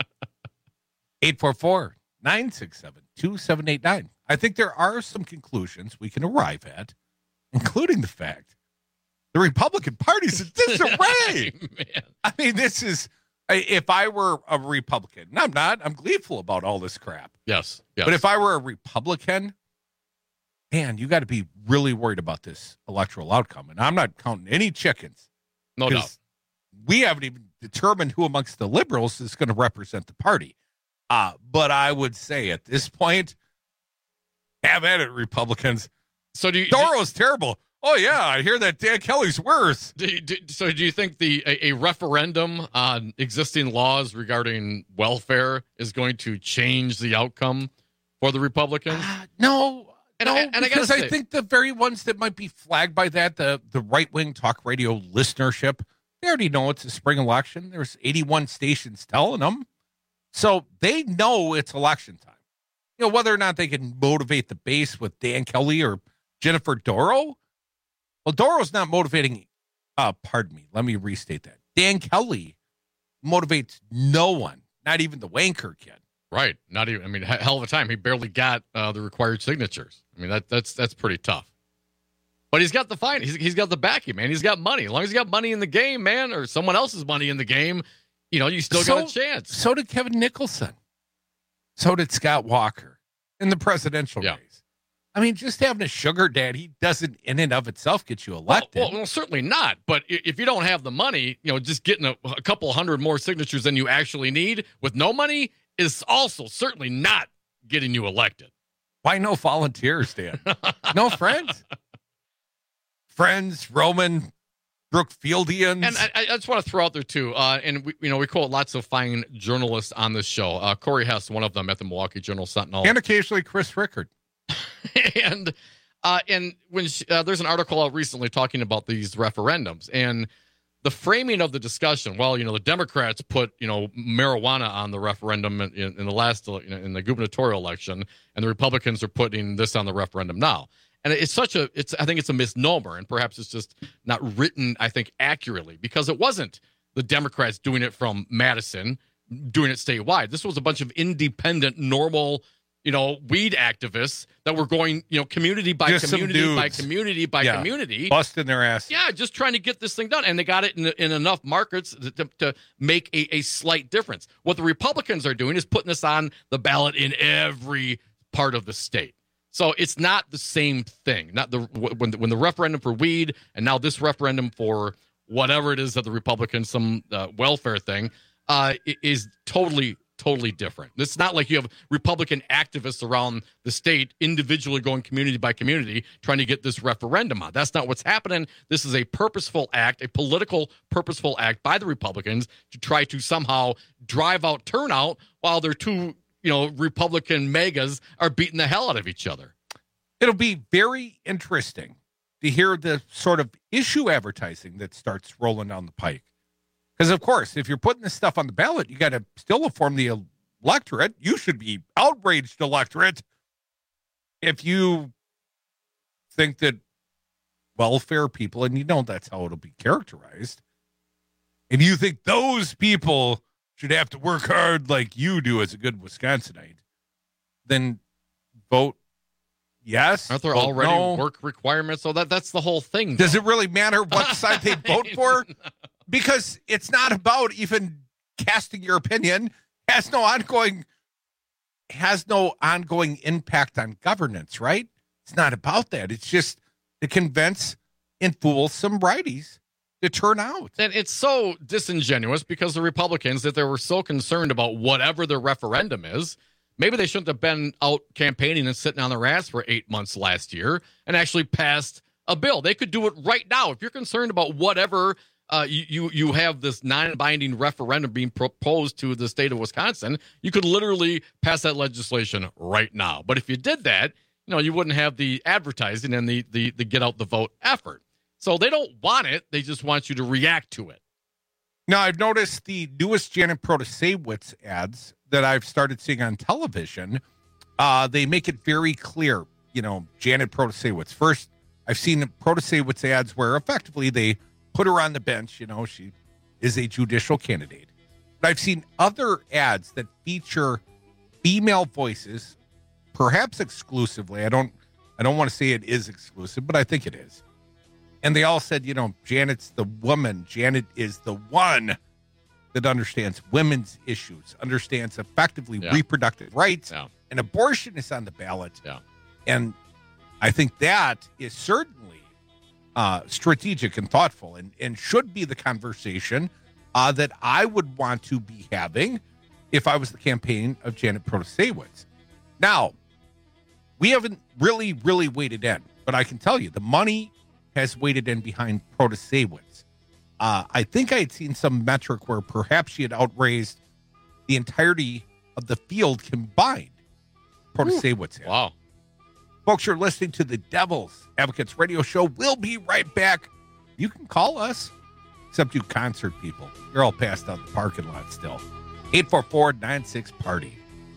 eight four four, nine six seven, two seven eight nine. I think there are some conclusions we can arrive at, including the fact the Republican Party's in disarray. Man. I mean, this is, if I were a Republican, and I'm not, I'm gleeful about all this crap. Yes. yes. But if I were a Republican, man, you got to be really worried about this electoral outcome. And I'm not counting any chickens. No doubt. We haven't even determined who amongst the liberals is going to represent the party. Uh, but I would say at this point, have at it, Republicans. So do you, Dorow's do, terrible. Oh, yeah, I hear that Dan Kelly's worse. Do you, do, so do you think the a, a referendum on existing laws regarding welfare is going to change the outcome for the Republicans? Uh, no. And no, I, and because I, I say, think the very ones that might be flagged by that, the, the right-wing talk radio listenership, they already know it's a spring election. There's eighty-one stations telling them. So they know it's election time. You know, whether or not they can motivate the base with Dan Kelly or Jennifer Dorow. Well, Dorow's not motivating, uh, pardon me, let me restate that. Dan Kelly motivates no one, not even the wanker kid. Right. Not even, I mean, hell of a time. He barely got uh, the required signatures. I mean, that that's that's pretty tough. But he's got the fine. He's, he's got the backing, man. He's got money. As long as he's got money in the game, man, or someone else's money in the game, you know, you still so, got a chance. So did Kevin Nicholson. So did Scott Walker in the presidential yeah. race. I mean, just having a sugar daddy doesn't in and of itself get you elected. Well, well, well certainly not. But if you don't have the money, you know, just getting a, a couple hundred more signatures than you actually need with no money is also certainly not getting you elected. Why no volunteers, Dan? No friends? Friends, Roman, Brookfieldians. And I, I just want to throw out there, too, uh, and we, you know, we quote lots of fine journalists on this show. Uh, Corey Hess, one of them at the Milwaukee Journal-Sentinel. And occasionally Chris Rickard. and uh, and when she, uh, there's an article out recently talking about these referendums and the framing of the discussion. Well, you know, the Democrats put, you know, marijuana on the referendum in, in the last, you know, in the gubernatorial election, and the Republicans are putting this on the referendum now. And it's such a, it's, I think it's a misnomer, and perhaps it's just not written, I think, accurately, because it wasn't the Democrats doing it from Madison, doing it statewide. This was a bunch of independent, normal, you know, weed activists that were going, you know, community by just community by community by yeah. community. Busting their ass. Yeah, just trying to get this thing done. And they got it in, in enough markets to, to, to make a, a slight difference. What the Republicans are doing is putting this on the ballot in every part of the state. So it's not the same thing. Not the when the, when the referendum for weed and now this referendum for whatever it is that the Republicans, some uh, welfare thing, uh, is totally, totally different. It's not like you have Republican activists around the state individually going community by community trying to get this referendum on. That's not what's happening. This is a purposeful act, a political purposeful act by the Republicans to try to somehow drive out turnout while their two, you know, Republican megas are beating the hell out of each other. It'll be very interesting to hear the sort of issue advertising that starts rolling down the pike. Because, of course, if you're putting this stuff on the ballot, you got to still inform the electorate. You should be outraged, electorate, if you think that welfare people, and you know that's how it'll be characterized, if you think those people should have to work hard like you do as a good Wisconsinite, then vote yes. Aren't there vote already no. work requirements? So that that's the whole thing. Does though. it really matter what side they vote for? Because it's not about even casting your opinion. Has no ongoing has no ongoing impact on governance, right? It's not about that. It's just to convince and fool some righties to turn out. And it's so disingenuous because the Republicans, that they were so concerned about whatever their referendum is, maybe they shouldn't have been out campaigning and sitting on their ass for eight months last year and actually passed a bill. They could do it right now. If you're concerned about whatever uh, you, you, you have this non-binding referendum being proposed to the state of Wisconsin, you could literally pass that legislation right now. But if you did that, you know, you wouldn't have the advertising and the, the, the get out the vote effort. So they don't want it. They just want you to react to it. Now, I've noticed the newest Janet Protasewicz ads that I've started seeing on television. Uh, they make it very clear, you know, Janet Protasewicz. First, I've seen Protasewicz ads where effectively they put her on the bench. You know, she is a judicial candidate. But I've seen other ads that feature female voices, perhaps exclusively. I don't, I don't want to say it is exclusive, but I think it is. And they all said, you know, Janet's the woman. Janet is the one that understands women's issues, understands effectively Yeah. reproductive rights, Yeah. and abortion is on the ballot. Yeah. And I think that is certainly uh, strategic and thoughtful and, and should be the conversation uh, that I would want to be having if I was the campaign of Janet Protasewicz. Now, we haven't really, really weighted in, but I can tell you the money has weighted in behind Protasewicz. Uh, I think I had seen some metric where perhaps she had outraised the entirety of the field combined. Protasewicz. Wow. Folks, you're listening to the Devil's Advocates Radio Show. We'll be right back. You can call us, except you concert people. You're all passed out in the parking lot still. eight four four, nine six, party.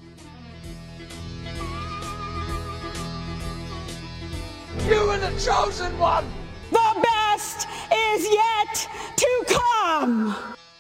You are the chosen one. The best is yet to come.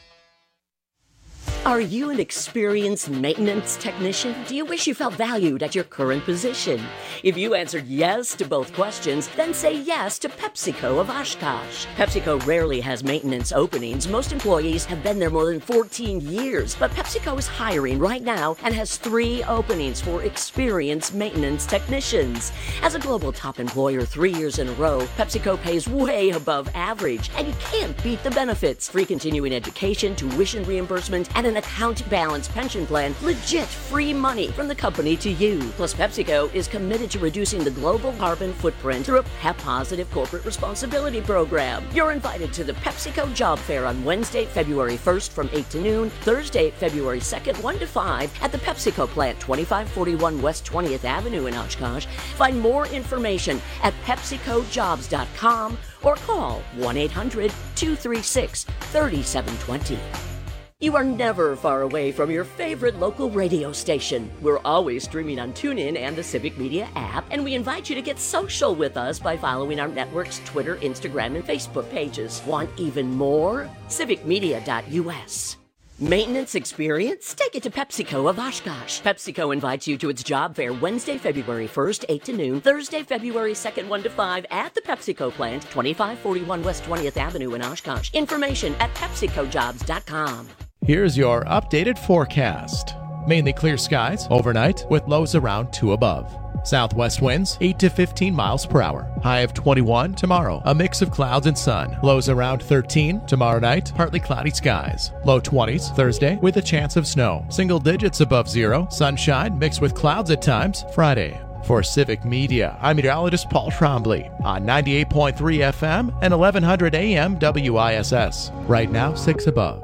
Are you an experienced maintenance technician? Do you wish you felt valued at your current position? If you answered yes to both questions, then say yes to PepsiCo of Oshkosh. PepsiCo rarely has maintenance openings. Most employees have been there more than fourteen years, but PepsiCo is hiring right now and has three openings for experienced maintenance technicians. As a global top employer three years in a row, PepsiCo pays way above average, and you can't beat the benefits. Free continuing education, tuition reimbursement, and an account balance pension plan, legit free money from the company to you. Plus, PepsiCo is committed to reducing the global carbon footprint through a P E P Positive corporate responsibility program. You're invited to the PepsiCo Job Fair on Wednesday, February first from eight to noon, Thursday, February second, one to five at the PepsiCo plant, twenty-five forty-one West twentieth Avenue in Oshkosh. Find more information at PepsiCo Jobs dot com or call one eight hundred, two three six, three seven two zero. You are never far away from your favorite local radio station. We're always streaming on TuneIn and the Civic Media app, and we invite you to get social with us by following our network's Twitter, Instagram, and Facebook pages. Want even more? civic media dot U S. Maintenance experience? Take it to PepsiCo of Oshkosh. PepsiCo invites you to its job fair Wednesday, February first, eight to noon, Thursday, February second, one to five at the PepsiCo plant, twenty-five forty-one West twentieth Avenue in Oshkosh. Information at PepsiCo Jobs dot com. Here's your updated forecast. Mainly clear skies overnight with lows around two above. Southwest winds eight to fifteen miles per hour. High of twenty-one tomorrow. A mix of clouds and sun. Lows around thirteen. Tomorrow night, partly cloudy skies. Low twenties Thursday with a chance of snow. Single digits above zero. Sunshine mixed with clouds at times Friday. For Civic Media, I'm meteorologist Paul Trombley on ninety-eight point three F M and eleven hundred A M W I S S. Right now, six above.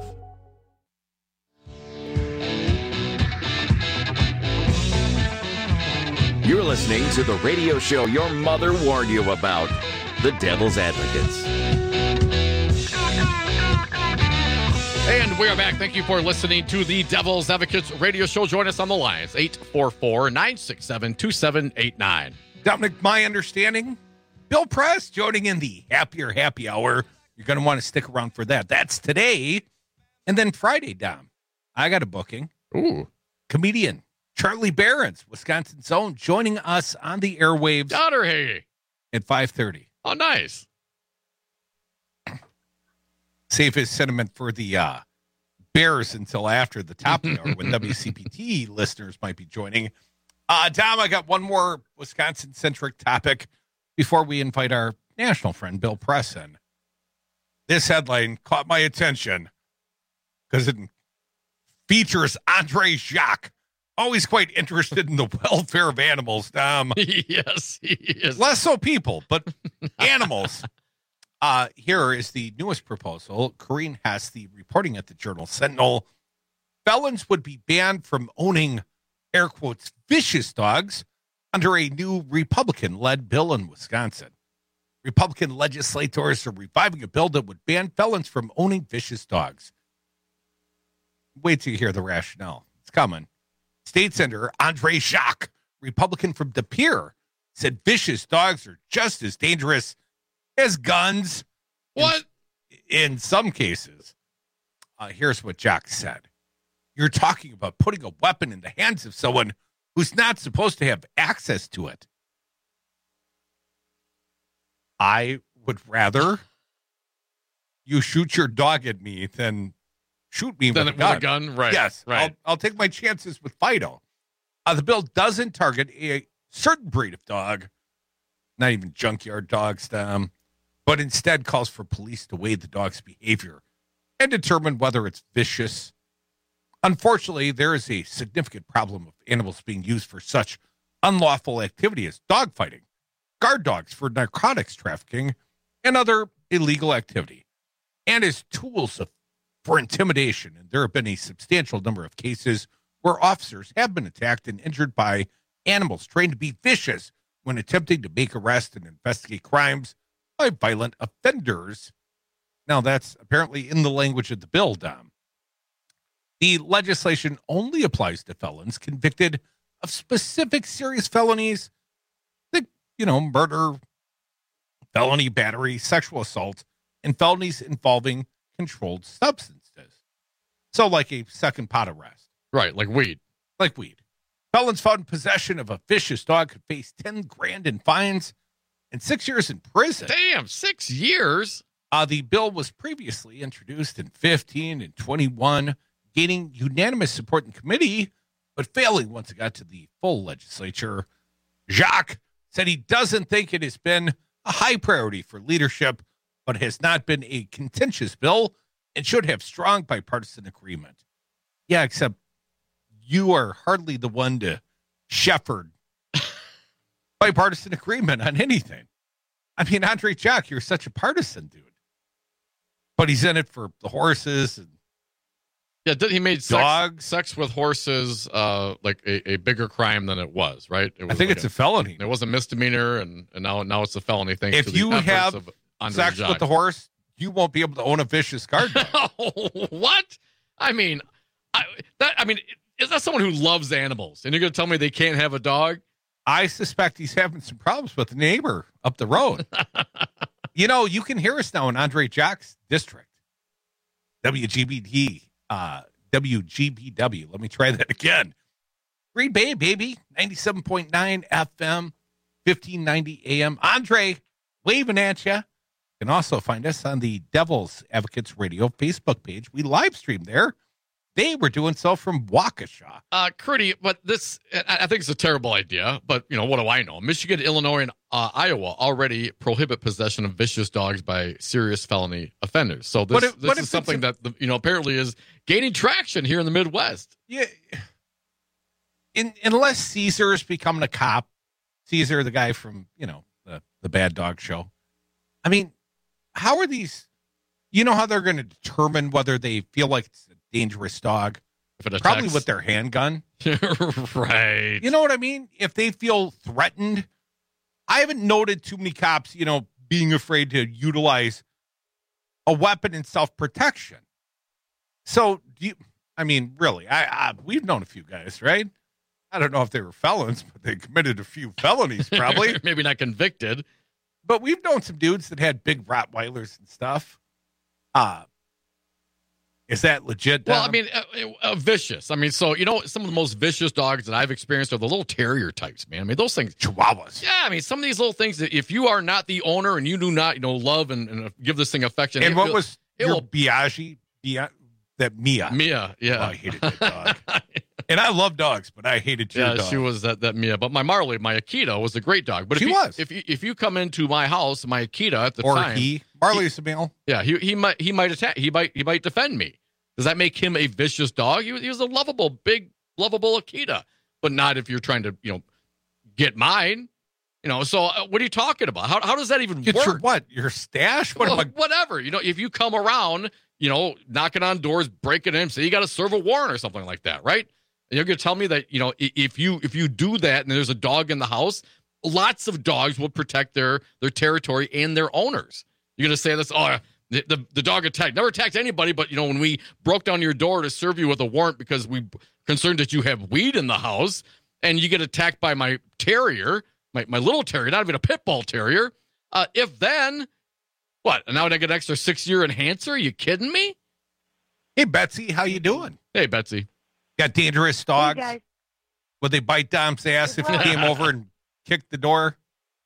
You're listening to the radio show your mother warned you about, The Devil's Advocates. And we are back. Thank you for listening to the Devil's Advocates radio show. Join us on the lines, eight four four, nine six seven, two seven eight nine. Dominic, my understanding, Bill Press joining in the Happier Happy Hour. You're going to want to stick around for that. That's today. And then Friday, Dom, I got a booking. Ooh. Comedian Charlie Barron's, Wisconsin's own, joining us on the airwaves. Donnerhage. At five thirty. Oh, nice. Save his sentiment for the uh, Bears until after the top of the hour when W C P T listeners might be joining. Uh, Dom, I got one more Wisconsin-centric topic before we invite our national friend, Bill Press, in. This headline caught my attention because it features Andre Jacques, always quite interested in the welfare of animals, Dom. Yes, he is. Less so people, but animals. Uh, here is the newest proposal. Corrine Hess, reporting at the Journal Sentinel. Felons would be banned from owning, air quotes, vicious dogs under a new Republican-led bill in Wisconsin. Republican legislators are reviving a bill that would ban felons from owning vicious dogs. Wait till you hear the rationale. It's coming. State Senator Andre Jacques, Republican from De Pere, said vicious dogs are just as dangerous as guns. What? In, in some cases. Uh, here's what Jacques said. You're talking about putting a weapon in the hands of someone who's not supposed to have access to it. I would rather you shoot your dog at me than shoot me with, then a, gun. with a gun. Right. Yes. Right. I'll, I'll take my chances with Fido. Uh, the bill doesn't target a certain breed of dog, not even junkyard dogs, um, but instead calls for police to weigh the dog's behavior and determine whether it's vicious. Unfortunately, there is a significant problem of animals being used for such unlawful activity as dogfighting, guard dogs for narcotics trafficking, and other illegal activity, and as tools of, for intimidation. And there have been a substantial number of cases where officers have been attacked and injured by animals trained to be vicious when attempting to make arrests and investigate crimes by violent offenders. Now, that's apparently in the language of the bill, Dom. The legislation only applies to felons convicted of specific serious felonies, like, you know, murder, felony battery, sexual assault, and felonies involving controlled substances. So like a second pot arrest. Right, like weed. Like weed. Felons found in possession of a vicious dog could face ten grand in fines and six years in prison. Damn, six years? Uh, the bill was previously introduced in fifteen and twenty-one, gaining unanimous support in committee, but failing once it got to the full legislature. Jacques said he doesn't think it has been a high priority for leadership, but has not been a contentious bill and should have strong bipartisan agreement. Yeah, except you are hardly the one to shepherd bipartisan agreement on anything. I mean, Andre Jacques, you're such a partisan dude. But he's in it for the horses and yeah, he made dogs. Sex, sex with horses uh, like a, a bigger crime than it was, right? It was I think like it's a, a felony. It was a misdemeanor, and, and now now it's a felony thing. If you have sex with the horse, you won't be able to own a vicious guard dog. What? I mean, I, that I mean, is that someone who loves animals? And you're going to tell me they can't have a dog? I suspect he's having some problems with the neighbor up the road. You know, you can hear us now in Andre Jacques' district. W G B D. Uh, W G B W. Let me try that again. Green Bay, baby. ninety-seven point nine F M, fifteen ninety A M. Andre, waving at you. You can also find us on the Devil's Advocates Radio Facebook page. We live stream there. they were doing so from Waukesha. Uh, Crudy, but this, I I think it's a terrible idea, but, you know, what do I know? Michigan, Illinois, and uh, Iowa already prohibit possession of vicious dogs by serious felony offenders. So this, if, this is something a, that, you know, apparently is gaining traction here in the Midwest. Yeah. In, unless Caesar's becoming a cop, Caesar, the guy from, you know, the, the Bad Dog Show. I mean, how are these, you know how they're going to determine whether they feel like it's a dangerous dog? If it attacks. Probably with their handgun. Right. You know what I mean? If they feel threatened. I haven't noted too many cops, you know, being afraid to utilize a weapon in self-protection. So, do you, I mean, really, I, I we've known a few guys, right? I don't know if they were felons, but they committed a few felonies, probably. Maybe not convicted. But we've known some dudes that had big Rottweilers and stuff. Uh, is that legit, Dom? Well, I mean, uh, uh, vicious. I mean, so, you know, some of the most vicious dogs that I've experienced are the little terrier types, man. I mean, those things. Chihuahuas. Yeah, I mean, some of these little things that if you are not the owner and you do not, you know, love and, and give this thing affection. And what will, was it your will, Biaggi? Bia, that Mia. Mia, yeah. Oh, I hated that dog. And I love dogs, but I hated your yeah, dog. she was that, that Mia. But my Marley, my Akita, was a great dog. But she if you, was. If you, if you come into my house, my Akita at the or time. Or he. Marley's a male. Yeah, he he might he might attack. He might he might defend me. Does that make him a vicious dog? He was, he was a lovable, big, lovable Akita. But not if you're trying to, you know, get mine. You know, so uh, what are you talking about? How how does that even Get work? your what? Your stash? What well, am I... Whatever. You know, if you come around, you know, knocking on doors, breaking in, say you got to serve a warrant or something like that, right? And you're going to tell me that, you know, if you if you do that and there's a dog in the house, lots of dogs will protect their their territory and their owners. You're going to say this, oh, the, the, the dog attacked. Never attacked anybody, but, you know, when we broke down your door to serve you with a warrant because we concerned that you have weed in the house and you get attacked by my terrier, my, my little terrier, not even a pit bull terrier, uh, if then, what, and now I get an extra six-year enhancer? Are you kidding me? Hey, Betsy, how you doing? Hey, Betsy. Got dangerous dogs? Hey, guys. Would they bite Dom's ass if he came over and kicked the door?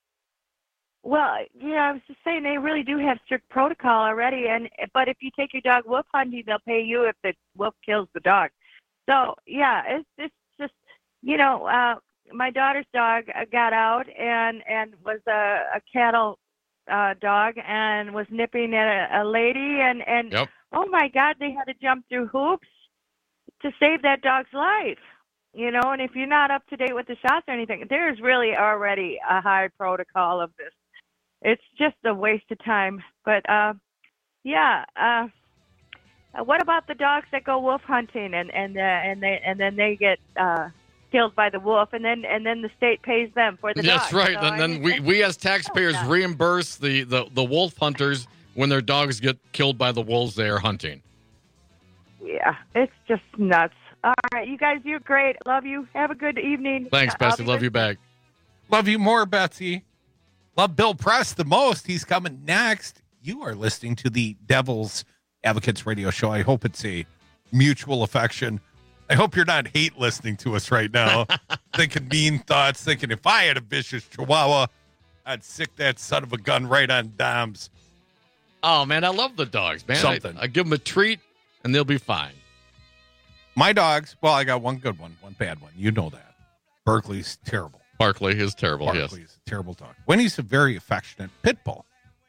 Well, yeah, I was just saying they really do have strict protocol already, and but if you take your dog wolf hunting, they'll pay you if the wolf kills the dog. So yeah, it's it's just you know, uh, my daughter's dog got out and and was a, a cattle uh, dog and was nipping at a, a lady, and and yep. Oh my God, they had to jump through hoops to save that dog's life. You know, and if you're not up to date with the shots or anything, there's really already a high protocol of this. It's just a waste of time. But, uh, yeah, uh, what about the dogs that go wolf hunting and and uh, and they and then they get uh, killed by the wolf, and then and then the state pays them for the That's dog? right. So, and I then mean, we, we as taxpayers no. reimburse the, the, the wolf hunters when their dogs get killed by the wolves they are hunting. Yeah, it's just nuts. All right, you guys, you're great. Love you. Have a good evening. Thanks, I'll Betsy. be Love you back. Love you more, Betsy. Love Bill Press the most. He's coming next. You are listening to the Devil's Advocates radio show. I hope it's a mutual affection. I hope you're not hate listening to us right now, thinking mean thoughts, thinking if I had a vicious chihuahua, I'd sick that son of a gun right on Dom's. Oh, man, I love the dogs, man. Something. I, I give them a treat, and they'll be fine. My dogs, well, I got one good one, one bad one. You know that. Berkeley's terrible. Barkley is terrible, Barkley's yes. a terrible dog. Winnie's a very affectionate pit bull.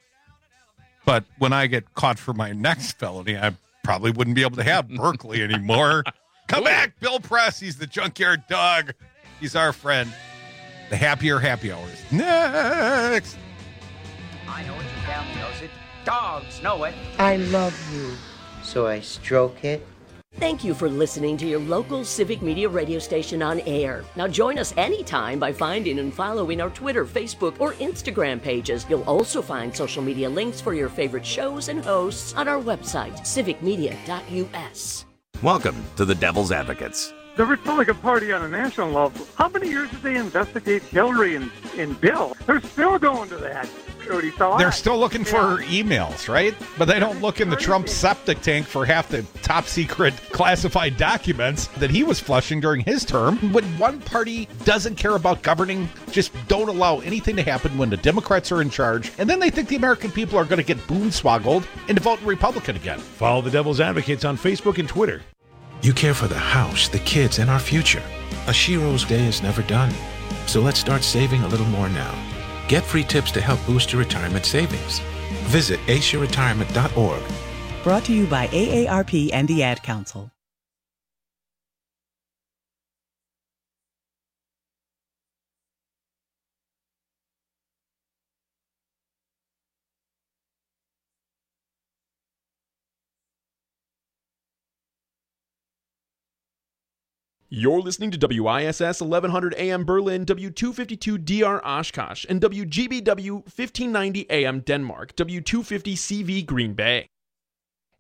But when I get caught for my next felony, I probably wouldn't be able to have Berkeley anymore. Come Ooh. back, Bill Press. He's the junkyard dog. He's our friend. The happier happy hours. Next. I know it. Your family knows it. Dogs know it. I love you. So I stroke it. Thank you for listening to your local Civic Media radio station on air. Now join us anytime by finding and following our Twitter, Facebook, or Instagram pages. You'll also find social media links for your favorite shows and hosts on our website, civic media dot u s. Welcome to the Devil's Advocates. The Republican Party on a national level, how many years did they investigate Hillary and, and Bill? They're still going to that. So They're still looking for emails, right? But they don't look in the Trump septic tank for half the top secret classified documents that he was flushing during his term. When one party doesn't care about governing, just don't allow anything to happen when the Democrats are in charge, and then they think the American people are going to get boonswoggled into voting Republican again. Follow the Devil's Advocates on Facebook and Twitter. You care for the house, the kids, and our future. A Shiro's day is never done. So let's start saving a little more now. Get free tips to help boost your retirement savings. Visit asia retirement dot org. Brought to you by A A R P and the Ad Council. You're listening to W I S S eleven hundred A M Berlin, W two fifty-two D R Oshkosh, and W G B W fifteen ninety A M Denmark, W two fifty C V Green Bay.